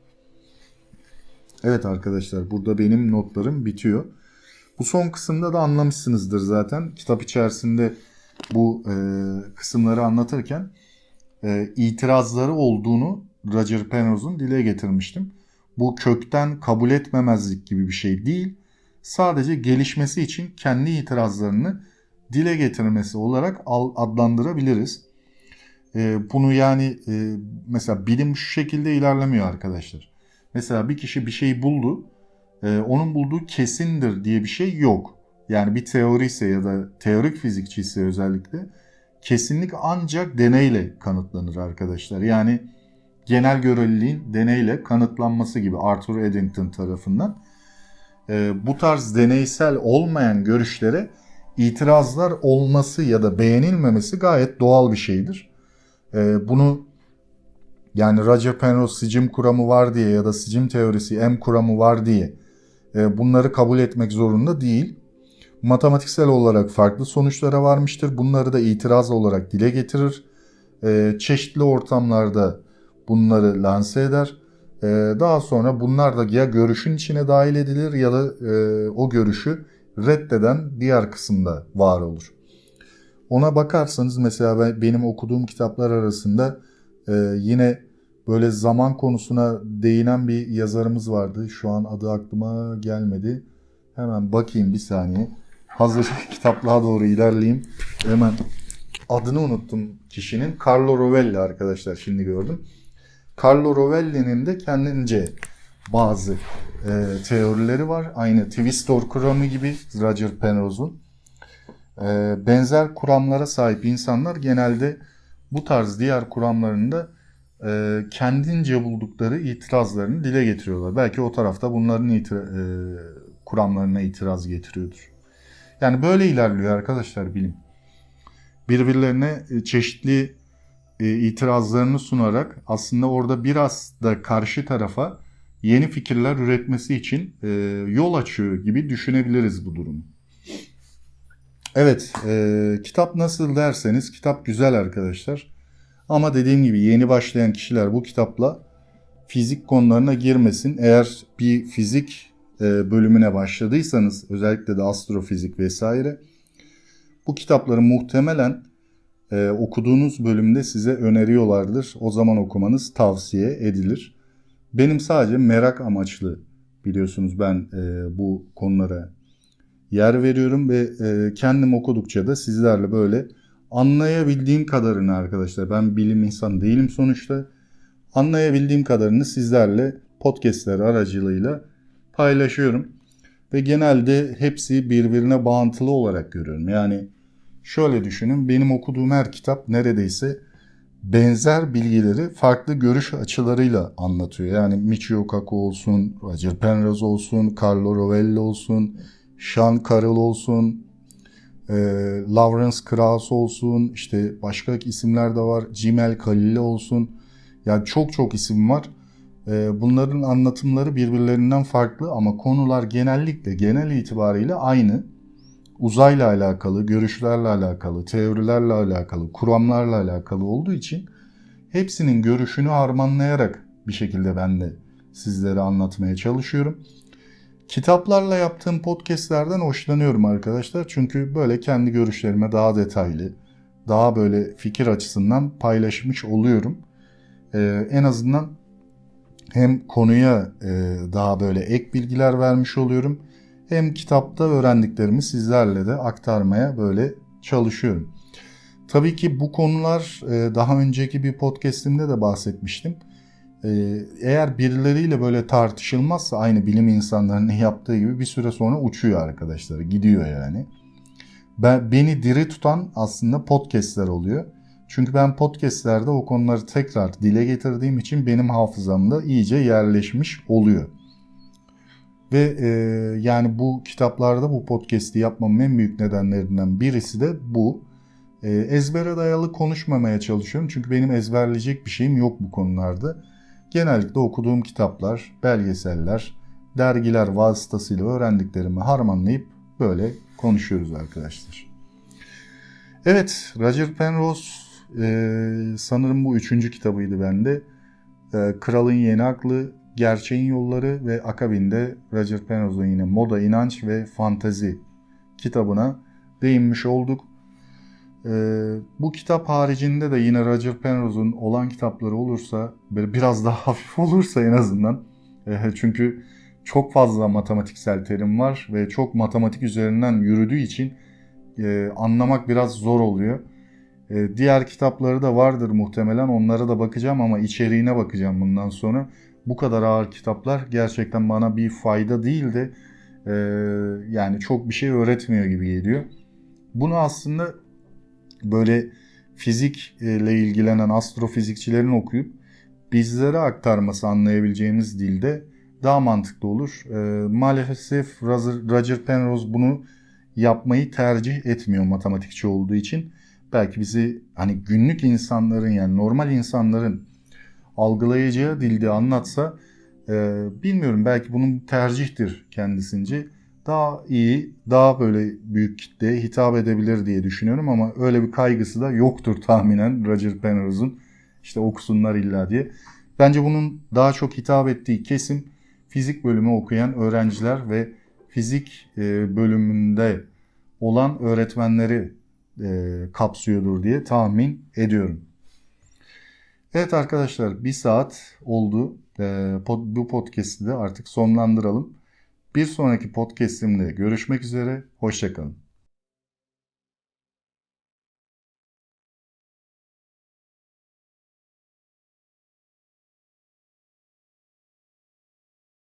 Evet arkadaşlar, burada benim notlarım bitiyor. Bu son kısımda da anlamışsınızdır zaten. Kitap içerisinde bu e, kısımları anlatırken e, itirazları olduğunu Roger Penrose'un dile getirmiştim. Bu kökten kabul etmemezlik gibi bir şey değil. Sadece gelişmesi için kendi itirazlarını dile getirmesi olarak adlandırabiliriz. E, bunu yani e, mesela bilim şu şekilde ilerlemiyor arkadaşlar. Mesela bir kişi bir şeyi buldu. E, onun bulduğu kesindir diye bir şey yok. Yani bir teori ise ya da teorik fizikçi ise özellikle kesinlik ancak deneyle kanıtlanır arkadaşlar. Yani genel göreliliğin deneyle kanıtlanması gibi Arthur Eddington tarafından. E, bu tarz deneysel olmayan görüşlere itirazlar olması ya da beğenilmemesi gayet doğal bir şeydir. E, bunu yani Roger Penrose sicim kuramı var diye ya da sicim teorisi M kuramı var diye e, bunları kabul etmek zorunda değil. Matematiksel olarak farklı sonuçlara varmıştır. Bunları da itiraz olarak dile getirir. E, çeşitli ortamlarda bunları lanse eder. E, daha sonra bunlar da ya görüşün içine dahil edilir ya da e, o görüşü reddeden diğer kısımda var olur. Ona bakarsanız mesela ben, benim okuduğum kitaplar arasında e, yine böyle zaman konusuna değinen bir yazarımız vardı. Şu an adı aklıma gelmedi. Hemen bakayım bir saniye. Hazır kitaplığa doğru ilerleyeyim. Hemen adını unuttum kişinin. Carlo Rovelli arkadaşlar, şimdi gördüm. Carlo Rovelli'nin de kendince bazı e, teorileri var. Aynı Twistor kuramı gibi Roger Penrose'un. E, benzer kuramlara sahip insanlar genelde bu tarz diğer kuramlarında e, kendince buldukları itirazlarını dile getiriyorlar. Belki o tarafta bunların itira- e, kuramlarına itiraz getiriyordur. Yani böyle ilerliyor arkadaşlar bilim. Birbirlerine çeşitli e, itirazlarını sunarak aslında orada biraz da karşı tarafa yeni fikirler üretmesi için e, yol açıyor gibi düşünebiliriz bu durumu. Evet, e, kitap nasıl derseniz kitap güzel arkadaşlar. Ama dediğim gibi yeni başlayan kişiler bu kitapla fizik konularına girmesin. Eğer bir fizik e, bölümüne başladıysanız, özellikle de astrofizik vesaire, bu kitapları muhtemelen e, okuduğunuz bölümde size öneriyorlardır. O zaman okumanız tavsiye edilir. Benim sadece merak amaçlı biliyorsunuz ben e, bu konulara yer veriyorum ve e, kendim okudukça da sizlerle böyle anlayabildiğim kadarını arkadaşlar, ben bilim insanı değilim sonuçta, anlayabildiğim kadarını sizlerle podcastler aracılığıyla paylaşıyorum. Ve genelde hepsi birbirine bağıntılı olarak görüyorum. Yani şöyle düşünün, benim okuduğum her kitap neredeyse benzer bilgileri farklı görüş açılarıyla anlatıyor. Yani Michio Kaku olsun, Roger Penrose olsun, Carlo Rovelli olsun, Sean Carroll olsun, e, Lawrence Krauss olsun, işte başka isimler de var, Cimel Kalile olsun. Yani çok çok isim var. E, bunların anlatımları birbirlerinden farklı ama konular genellikle genel itibariyle aynı. Uzayla alakalı, görüşlerle alakalı, teorilerle alakalı, kuramlarla alakalı olduğu için hepsinin görüşünü harmanlayarak bir şekilde ben de sizlere anlatmaya çalışıyorum. Kitaplarla yaptığım podcastlerden hoşlanıyorum arkadaşlar. Çünkü böyle kendi görüşlerime daha detaylı, daha böyle fikir açısından paylaşmış oluyorum. Ee, en azından hem konuya e, daha böyle ek bilgiler vermiş oluyorum. Hem kitapta öğrendiklerimi sizlerle de aktarmaya böyle çalışıyorum. Tabii ki bu konular e, daha önceki bir podcastimde de bahsetmiştim. E, eğer birileriyle böyle tartışılmazsa aynı bilim insanlarının yaptığı gibi bir süre sonra uçuyor arkadaşlar. Gidiyor yani. Ben, beni diri tutan aslında podcastler oluyor. Çünkü ben podcastlerde o konuları tekrar dile getirdiğim için benim hafızamda iyice yerleşmiş oluyor. Ve e, yani bu kitaplarda bu podcast'i yapmamın en büyük nedenlerinden birisi de bu. E, ezbere dayalı konuşmamaya çalışıyorum. Çünkü benim ezberleyecek bir şeyim yok bu konularda. Genellikle okuduğum kitaplar, belgeseller, dergiler vasıtasıyla öğrendiklerimi harmanlayıp böyle konuşuyoruz arkadaşlar. Evet, Roger Penrose e, sanırım bu üçüncü kitabıydı bende. E, Kralın Yeni Aklı, Gerçeğin Yolları ve akabinde Roger Penrose'un yine Moda, İnanç ve Fantezi kitabına değinmiş olduk. Ee, bu kitap haricinde de yine Roger Penrose'un olan kitapları olursa, böyle biraz daha hafif olursa en azından. E, çünkü çok fazla matematiksel terim var ve çok matematik üzerinden yürüdüğü için e, anlamak biraz zor oluyor. E, diğer kitapları da vardır muhtemelen, onlara da bakacağım ama içeriğine bakacağım bundan sonra. Bu kadar ağır kitaplar gerçekten bana bir fayda değil de e, yani çok bir şey öğretmiyor gibi geliyor. Bunu aslında böyle fizikle ilgilenen astrofizikçilerin okuyup bizlere aktarması anlayabileceğimiz dilde daha mantıklı olur. E, maalesef Roger Penrose bunu yapmayı tercih etmiyor matematikçi olduğu için. Belki bizi hani günlük insanların, yani normal insanların algılayacağı dilde anlatsa e, bilmiyorum, belki bunun tercihtir kendisince. Daha iyi, daha böyle büyük kitleye hitap edebilir diye düşünüyorum ama öyle bir kaygısı da yoktur tahminen Roger Penrose'un. İşte okusunlar illa diye. Bence bunun daha çok hitap ettiği kesim fizik bölümü okuyan öğrenciler ve fizik e, bölümünde olan öğretmenleri e, kapsıyordur diye tahmin ediyorum. Evet arkadaşlar, bir saat oldu. E, pod, bu podcast'i de artık sonlandıralım. Bir sonraki podcast'imde görüşmek üzere. Hoşça kalın.